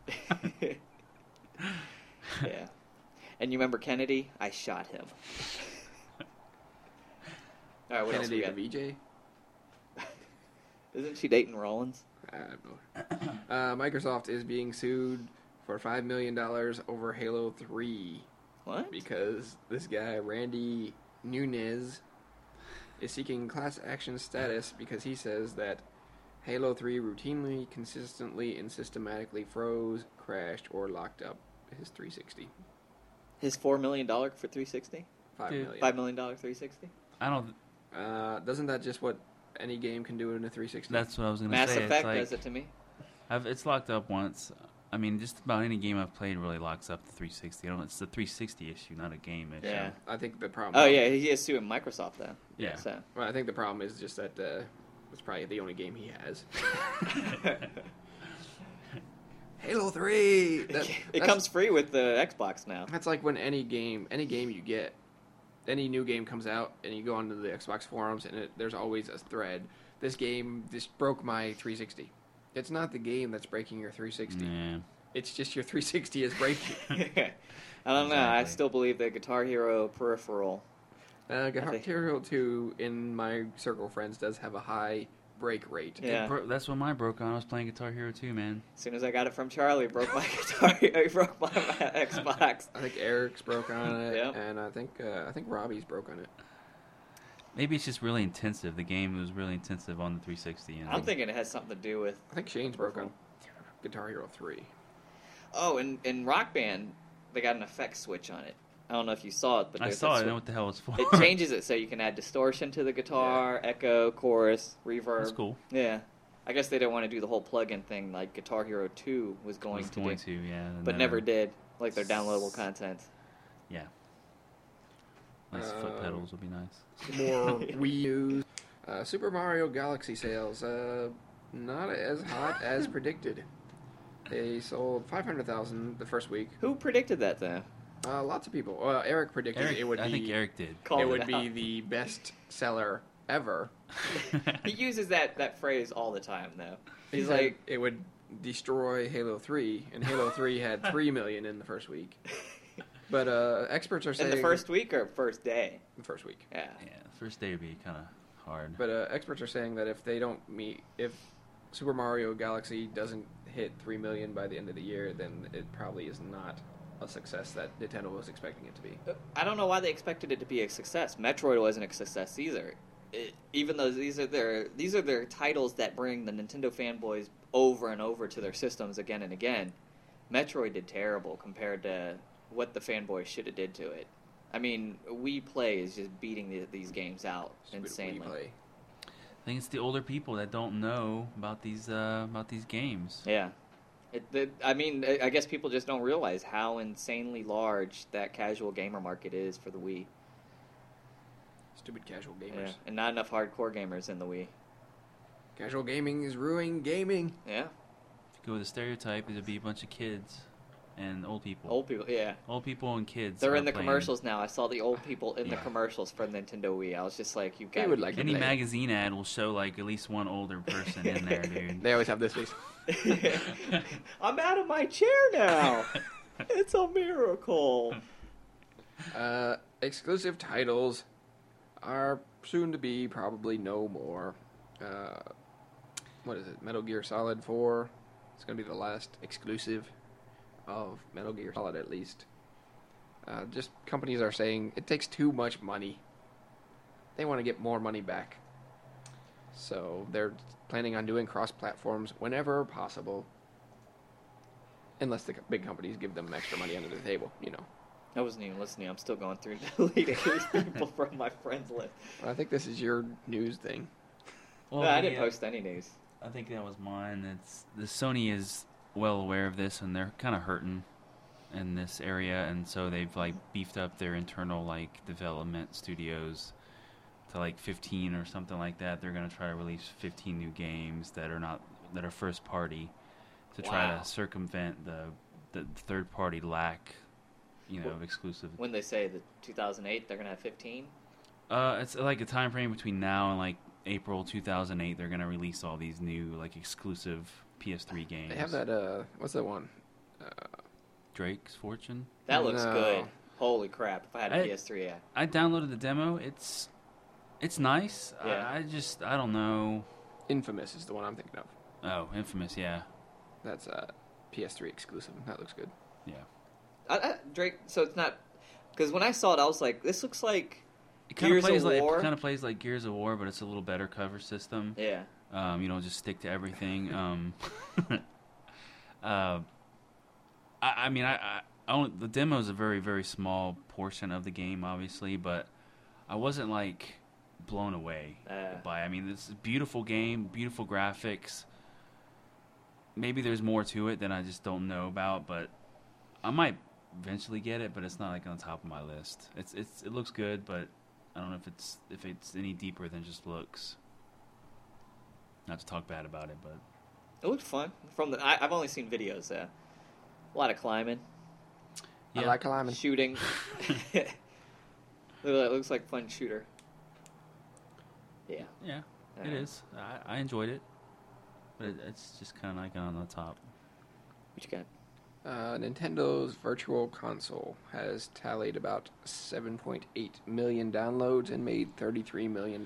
Yeah. And you remember Kennedy? I shot him. All right, what Kennedy else the we got? VJ. Isn't she dating Rollins? I don't know. Microsoft is being sued for $5 million over Halo 3 What? because this guy, Randy Nunez, is seeking class action status because he says that Halo 3 routinely, consistently, and systematically froze, crashed, or locked up his 360. His $4 million for 360? $5 Dude. million. $5 million 360? I don't. Doesn't that just what any game can do in a 360? That's what I was gonna Mass say. Effect It's like, does it to me. it's locked up once. I mean, just about any game I've played really locks up the 360. It's the 360 issue, not a game issue. Yeah. I think the problem. Oh, yeah, he is suing Microsoft, though. Yeah. So. Well, I think the problem is just that it's probably the only game he has. Halo 3. It That's- comes free with the Xbox now. That's like when any game you get, any new game comes out, and you go onto the Xbox forums, and there's always a thread. This game broke my 360. It's not the game that's breaking your 360. Yeah. It's just your 360 is breaking. I don't know. I Exactly. still believe the Guitar Hero peripheral. Guitar Hero 2 in my circle of friends does have a high break rate. Yeah. That's what mine broke on. I was playing Guitar Hero 2, man. As soon as I got it from Charlie, it broke my Guitar Hero. It broke my Xbox. I think Eric's broke on it, Yep. and I think Robbie's broke on it. Maybe it's just really intensive. The game was really intensive on the 360. And I'm thinking it has something to do with. I think Shane's broke on Guitar Hero 3. Oh, in Rock Band, they got an effect switch on it. I don't know if you saw it, but I there's saw that it. I know what the hell it's for. It changes it so you can add distortion to the guitar, echo, chorus, reverb. That's cool. Yeah. I guess they didn't want to do the whole plug-in thing like Guitar Hero 2 was going to do. Yeah. But never did, like their downloadable content. Yeah. Nice foot pedals would be nice. More Wii U's. Super Mario Galaxy sales, not as hot as predicted. They sold 500,000 the first week. Who predicted that, though? Lots of people. Eric predicted it would be. I think Eric did. Called it it would be out. the best seller ever. He uses that phrase all the time, though. He's He's like, like, it would destroy Halo 3, and Halo 3 had 3 million in the first week. But experts are in saying the first week or first day? the first week. Yeah. Yeah, the first day would be kind of hard. But experts are saying that if Super Mario Galaxy doesn't hit 3 million by the end of the year, then it probably is not a success that Nintendo was expecting it to be. I don't know why they expected it to be a success. Metroid wasn't a success either. Even though these are their titles that bring the Nintendo fanboys over and over to their systems again and again, Metroid did terrible compared to what the fanboys should have did to it. I mean, Wii Play is just beating these games out Stupid insanely. Wii Play. I think it's the older people that don't know about these games. Yeah. I guess people just don't realize how insanely large that casual gamer market is for the Wii. Stupid casual gamers. Yeah. And not enough hardcore gamers in the Wii. Casual gaming is ruining gaming. Yeah. If you go with a stereotype, it'd be a bunch of kids and old people. Old people, yeah. Old people and kids. They're are in the playing. commercials now. I saw the old people in the Yeah. commercials for Nintendo Wii. I was just like, you They got would like to Any play it. magazine ad will show like at least one older person in there, dude. They always have this face. I'm out of my chair now. It's a miracle. Exclusive titles are soon to be probably no more. What is it? Metal Gear Solid 4. It's going to be the last exclusive of Metal Gear Solid, at least. Just companies are saying it takes too much money. They want to get more money back. So they're planning on doing cross-platforms whenever possible. Unless the big companies give them extra money under the table, you know. I wasn't even listening. I'm still going through deleting these people from my friends list. I think this is your news thing. Well, No, I didn't yeah, post any news. I think that was mine. It's the Sony is well aware of this, and they're kind of hurting in this area, and so they've like beefed up their internal like development studios to like 15 or something like that. They're going to try to release 15 new games that are first party to try Wow. to circumvent the third party lack, of exclusive. When they say that 2008, they're going to have 15? It's like a time frame between now and like April 2008. They're gonna release all these new like exclusive PS3 games. They have that, what's that one? Drake's Fortune. That looks No. good. Holy crap. If I had a I- PS3, yeah. I downloaded the demo. It's nice. Yeah. I don't know. Infamous is the one I'm thinking of. Oh, Infamous. Yeah. That's PS3 exclusive. That looks good. Yeah. Drake, so it's not... Because when I saw it, I was like, this looks like... It kind of Gears of plays War? It kind of plays like Gears of War, but it's a little better cover system. Yeah. You don't just stick to everything. I mean, the demo is a very, very small portion of the game, obviously, but I wasn't like blown away by. I mean, this is a beautiful game, beautiful graphics. Maybe there's more to it than I just don't know about, but I might eventually get it. But it's not like on top of my list. It looks good, but I don't know if it's any deeper than just looks. Not to talk bad about it, but It looked fun. I've only seen videos, A lot of climbing, I like climbing. shooting. It looks like a fun shooter. Yeah. yeah, it is. I enjoyed it, but it's just kind of like on the top. What you got? Nintendo's Virtual Console has tallied about 7.8 million downloads and made $33 million.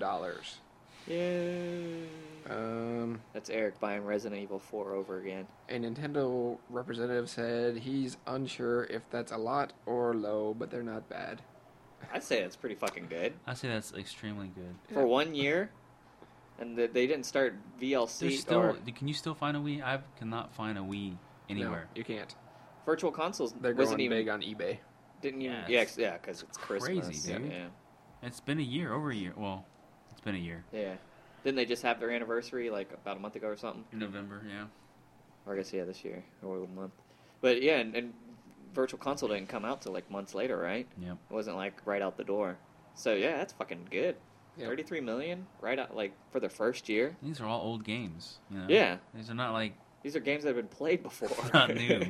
Yay. That's Eric buying Resident Evil 4 over again. A Nintendo representative said he's unsure if that's a lot or low, but they're not bad. I'd say that's pretty fucking good. I say that's extremely good. For 1 year, and they didn't start There's VLC still, or can you still find a Wii? I cannot find a Wii anywhere. No, you can't. Virtual Consoles. They're wasn't going even big on eBay. Didn't even Yeah, yeah because it's Christmas. crazy, dude. Yeah. It's been a year, over a year. Well, it's been a year. Yeah. Didn't they just have their anniversary like about a month ago or something? In November, yeah. Or I guess this year or a month. But yeah, and Virtual Console didn't come out till like months later, right? Yep. It wasn't like right out the door. So yeah, that's fucking good. Yep. 33 million right out like for their first year. These are all old games. You know? Yeah. These are not like These are games that have been played before. not new.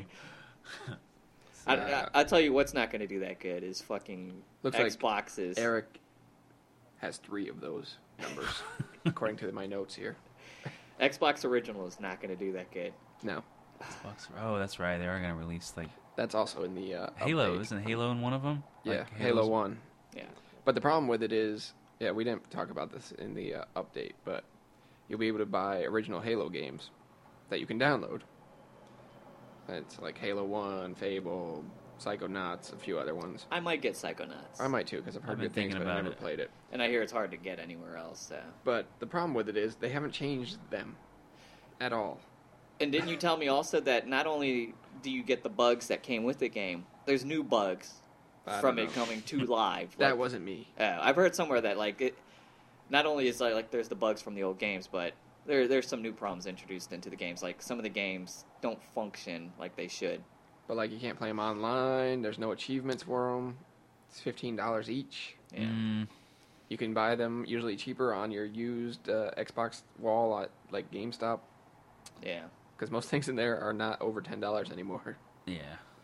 I tell you what's not going to do that good is fucking Looks like Xboxes. Eric has 3 of those numbers, according to my notes here. Xbox Original is not going to do that good. No, Xbox. Oh, that's right. They are going to release like that's also in the Halo. update. Isn't Halo in one of them? Yeah, Like, Halo Halo's- 1. Yeah. But the problem with it is, yeah, we didn't talk about this in the update, but you'll be able to buy original Halo games that you can download. It's like Halo 1, Fable, Psychonauts, a few other ones. I might get Psychonauts. I might too, because I've heard I've been good things, thinking but I about never it. played it. And I hear it's hard to get anywhere else. So. But the problem with it is they haven't changed them at all. And didn't you tell me also that not only do you get the bugs that came with the game, there's new bugs I from don't it know. coming to live. That wasn't me. I've heard somewhere that like it. Not only is like there's the bugs from the old games, but there's some new problems introduced into the games. Like some of the games don't function like they should. But like you can't play them online. There's no achievements for them. It's $15 each. Yeah. Mm, You can buy them usually cheaper on your used Xbox wall at like GameStop, Yeah. because most things in there are not over $10 anymore. yeah.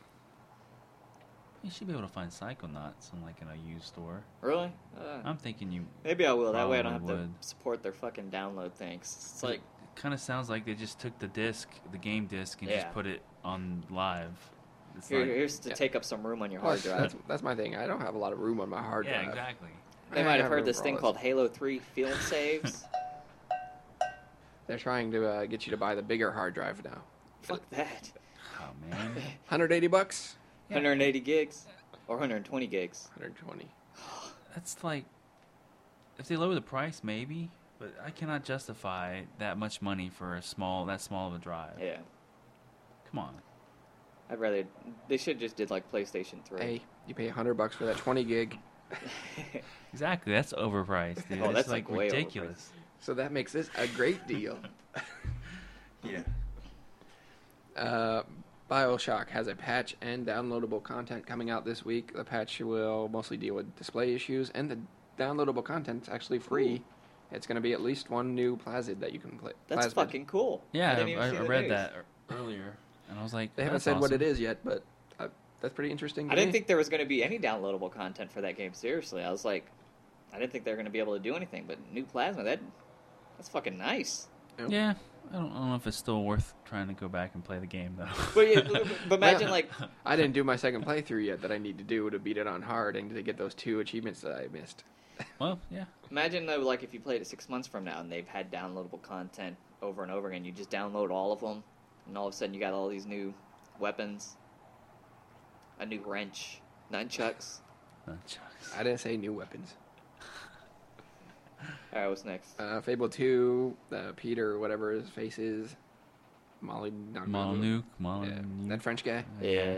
You should be able to find Psychonauts in a used store. Really? I'm thinking you. Maybe I will. That way I don't have Probably to would. support their fucking download things. It's like, It kind of sounds like they just took the game disc, and Yeah. just put it on live. It's here's to Yeah. take up some room on your Well, hard drive. that's my thing. I don't have a lot of room on my hard yeah, drive. exactly. They I might have have heard room this for thing all called Halo 3 field saves. They're trying to get you to buy the bigger hard drive now. Fuck that. Oh man. $180, Yeah. 180 gigs or 120 gigs. 120. That's like, if they lower the price, maybe. But I cannot justify that much money for that small of a drive. Yeah. Come on. I'd rather. They should just did like PlayStation 3. Hey, you pay $100 for that 20 gig, Exactly. That's overpriced, dude. Oh, It's that's, like like, way ridiculous. so that makes this a great deal. Yeah. BioShock has a patch and downloadable content coming out this week. The patch will mostly deal with display issues, and the downloadable content's actually free. Ooh. It's going to be at least one new Plasmid that you can play. That's Plasmid. fucking cool. Yeah, didn't even see I the read news. that earlier, and I was like, They haven't that's said what it awesome. is yet, but that's pretty interesting. I didn't think there was going to be any downloadable content for that game. Seriously, I was like, I didn't think they were going to be able to do anything. But new plasma, that's fucking nice. Yeah, I don't know if it's still worth trying to go back and play the game though. But imagine like, I didn't do my second playthrough yet that I need to do to beat it on hard and to get those 2 achievements that I missed. Well, yeah. imagine though, like if you played it 6 months from now and they've had downloadable content over and over again, you just download all of them, and all of a sudden you got all these new weapons, a new wrench, nunchucks. Chucks. I didn't say new weapons. All right, what's next? Fable 2, Peter, whatever his face is, Molyneux. Yeah, that French guy. Yeah.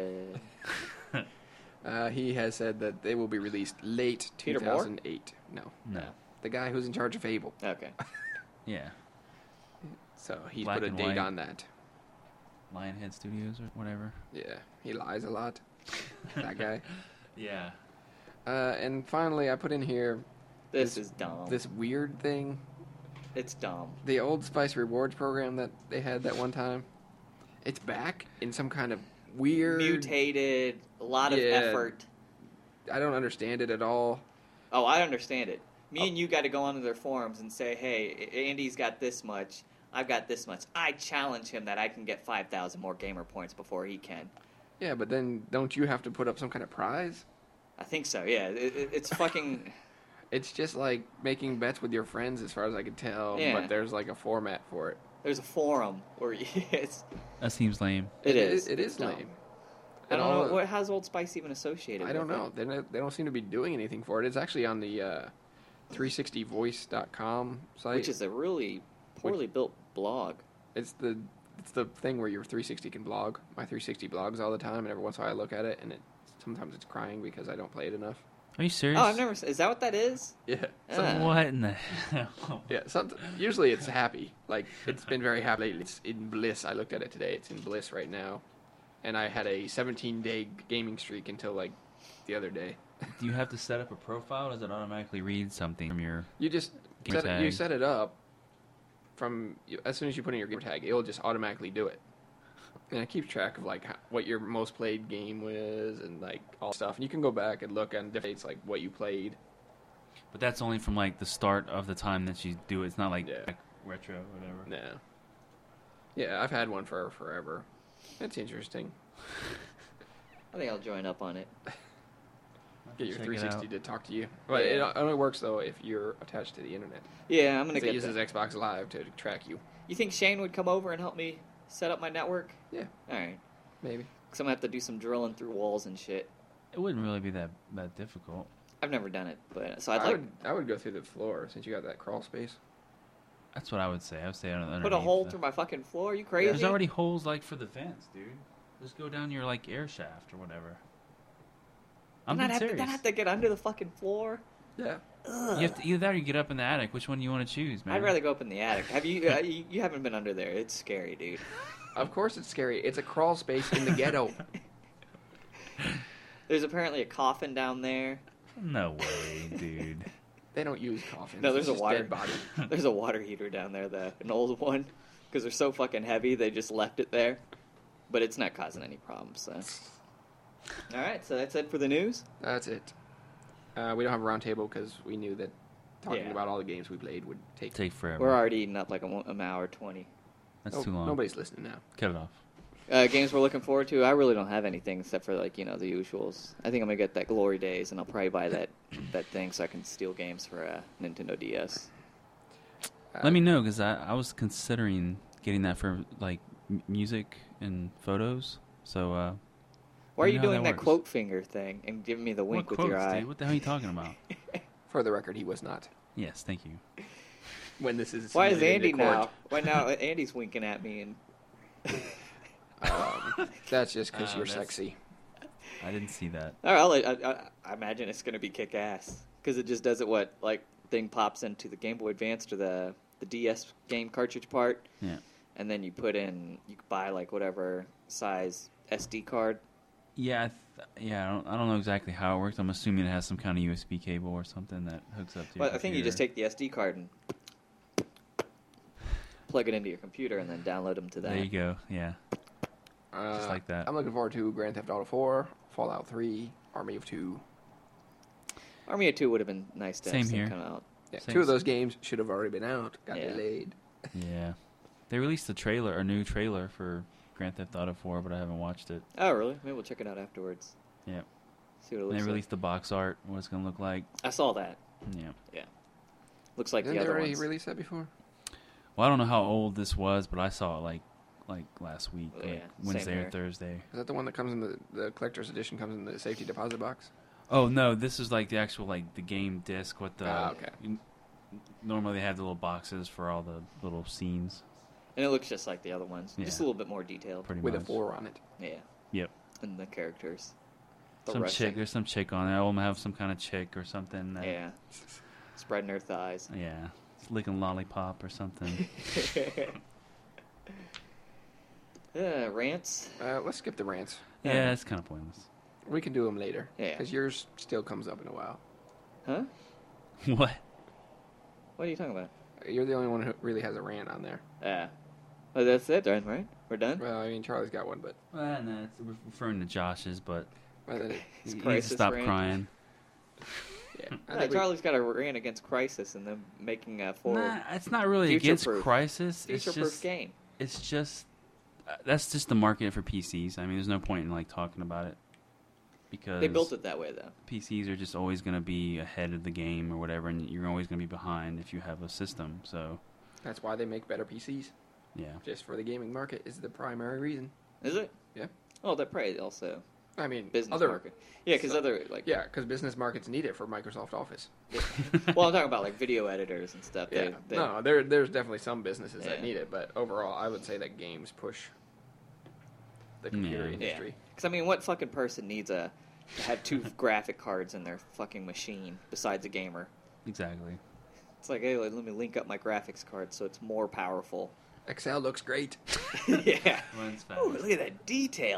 He has said that they will be released late Peter Moore? 2008. No, No. the guy who's in charge of Fable. Okay. Yeah. So he's Black put a and date white. on that. Lionhead Studios or whatever. Yeah, he lies a lot. That guy. Yeah. And finally, I put in here This is dumb. this weird thing. It's dumb. The Old Spice Rewards program that they had that one time. It's back in some kind of weird... Mutated, a lot of Yeah. effort. I don't understand it at all. Oh, I understand it. Me and you got to go onto their forums and say, hey, Andy's got this much. I've got this much. I challenge him that I can get 5,000 more gamer points before he can. Yeah, but then don't you have to put up some kind of prize? I think so, yeah. It's fucking... It's just like making bets with your friends, as far as I can tell. Yeah. But there's like a format for it. There's a forum where it's... That seems lame. It is. It It's is dumb. lame. I And don't all- know. What how's Old Spice even associated I don't with know. They don't seem to be doing anything for it. It's actually on the 360voice.com it? site. Which is a really poorly built blog. It's the thing where your 360 can blog. My 360 blogs all the time, and every once in a while I look at it, and sometimes it's crying because I don't play it enough. Are you serious? Oh, I've never... Is that what that is? Yeah. What in the hell? Yeah. Usually it's happy. Like, it's been very happy lately. It's in bliss. I looked at it today. It's in bliss right now. And I had a 17-day gaming streak until, like, the other day. Do you have to set up a profile, or does it automatically read something from your... You just Gamer set it, tag. you set it up as soon as you put in your gamer tag, it'll just automatically do it. And it keeps track of like what your most played game was and like all stuff. And you can go back and look on different dates, like what you played. But that's only from like the start of the time that you do it. It's not like Yeah. retro or whatever. No. Yeah, I've had one for forever. That's interesting. I think I'll join up on it. Get your Check it 360 out. to talk to you. But it only works, though, if you're attached to the internet. Yeah, I'm gonna It get uses that. Xbox Live to track you. You think Shane would come over and help me set up my network? Yeah, All right. maybe. Because I'm gonna have to do some drilling through walls and shit. It wouldn't really be that difficult. I've never done it, but so I'd like I would go through the floor since you got that crawl space. That's what I would say. I would say underneath. put a hole through my fucking floor. Are you crazy? There's already holes like for the vents, dude. Just go down your like air shaft or whatever. I'm Then being serious. I'd have to get under the fucking floor. Yeah. Ugh. You have to, either that or you get up in the attic. Which one do you want to choose, man? I'd rather go up in the attic. Have you? You haven't been under there. It's scary, dude. Of course it's scary. It's a crawl space in the ghetto. There's apparently a coffin down there. No way, dude. They don't use coffins. No, there's It's a just water dead body. There's a water heater down there, an old one, because they're so fucking heavy. They just left it there, but it's not causing any problems. So. All right, so that's it for the news. That's it. We don't have a round table because we knew that talking Yeah. about all the games we played would take. Take forever. We're already eating up like an hour 20. That's too long. Nobody's listening now. Cut it off. Games we're looking forward to. I really don't have anything except for like the usuals. I think I'm gonna get that Glory Days, and I'll probably buy that thing so I can steal games for Nintendo DS. Let me know because I was considering getting that for like music and photos. So Why are Let me you know how doing that that works. quote finger thing and giving me the wink what with your quotes, eye? dude? What the hell are you talking about? For the record, he was not. Yes, thank you. When this is Why is submitted Andy into court. now? Why now? Andy's winking at me and. That's just because you're that's- sexy. I didn't see that. All right, I imagine it's gonna be kick ass because it just does it. What thing pops into the Game Boy Advance or the DS game cartridge part, Yeah. and then you put in you can buy like whatever size SD card. Yeah, I don't know exactly how it works. I'm assuming it has some kind of USB cable or something that hooks up to your Well, I think you just computer. take the SD card and plug it into your computer and then download them to that. There you go. Yeah. Just like that. I'm looking forward to Grand Theft Auto 4, Fallout 3, Army of 2. Army of 2 would have been nice to Same have some here. come out. Yeah, Same 2 of s- those games should have already been out. Got Yeah. delayed. Yeah. They released a new trailer for Grand Theft Auto 4, but I haven't watched it. Oh, really? Maybe we'll check it out afterwards. Yeah. See what it And looks they like. released the box art, what it's going to look like. I saw that. Yeah. Looks like Didn't the they other already ones. release that before? Well, I don't know how old this was, but I saw it like last week, Oh, like yeah. Wednesday Same or here. Thursday. Is that the one that comes in the collector's edition comes in the safety deposit box? Oh no, this is like the actual like the game disc with the. Okay. Normally they have the little boxes for all the little scenes. And it looks just like the other ones. Yeah. Just a little bit more detailed. Pretty With much. a 4 on it. Yeah. Yep. And the characters. The Some wrestling. chick. There's some chick on there. I'm gonna have some kind of chick or something. That, Yeah. Spreading her thighs. Yeah. It's licking lollipop or something. Rants. Let's skip the rants. Yeah, it's kind of pointless. We can do them later. Yeah. Because yours still comes up in a while. Huh? What? What are you talking about? You're the only one who really has a rant on there. Yeah. Well, that's it, right? We're done? Well, I mean, Charlie's got one, but Well, no, it's referring to Josh's, but well, then he It's needs crisis to stop rant. crying. yeah. Yeah, think we- Charlie's got a rant against Crisis and them making a forward Nah, it's not really against future-proof. Crisis. It's future-proof just game. it's just that's just the market for PCs. I mean, there's no point in like talking about it because They built it that way, though. PCs are just always going to be ahead of the game or whatever, and you're always going to be behind if you have a system. So, That's why they make better PCs. yeah, Just for the gaming market is the primary reason. Is it? Yeah. Oh, that probably also I mean, business other market. Yeah, because so- other like Yeah, because business markets need it for Microsoft Office. well, I'm talking about like video editors and stuff. Yeah, They- no, there's definitely some businesses that Yeah. need it, but overall, I would say that games push the computer Yeah. industry. Yeah. Because I mean, what fucking person needs to have 2 graphic cards in their fucking machine besides a gamer? exactly. It's like, hey, let me link up my graphics card so it's more powerful. Excel looks great. Yeah. Runs Ooh, look at that detail.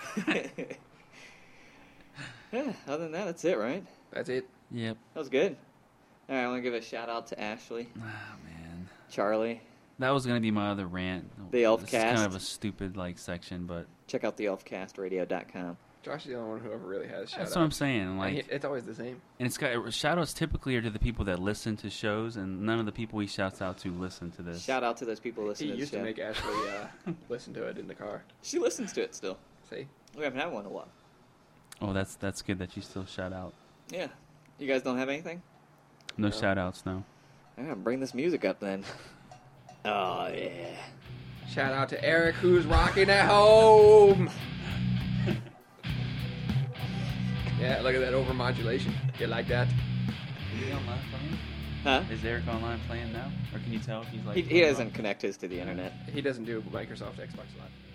Yeah, other than that, that's it, right? That's it. Yep. That was good. All right, I want to give a shout out to Ashley, Oh man, Charlie. that was going to be my other rant. The This is Elfcast. kind of a stupid like section, but Check out the elfcastradio.com. Josh is the only one who ever really has shout That's out. what I'm saying. Like, It's always the same. and it's got shout outs typically are to the people that listen to shows, and none of the people he shouts out to listen to this. Shout out to those people He listening to the used show. to make Ashley listen to it in the car. She listens to it still. See? We haven't had one in a while. Oh, that's good that you still shout out. Yeah. You guys don't have anything? No No. shout outs, no. I'm going to bring this music up then. Oh, yeah. Shout out to Eric, who's rocking at home. Yeah, look at that overmodulation. You like that? Is he online playing? Huh? Is Eric online playing now? Or can you tell if he's like... He doesn't connect his to the internet. He doesn't do Microsoft Xbox Live.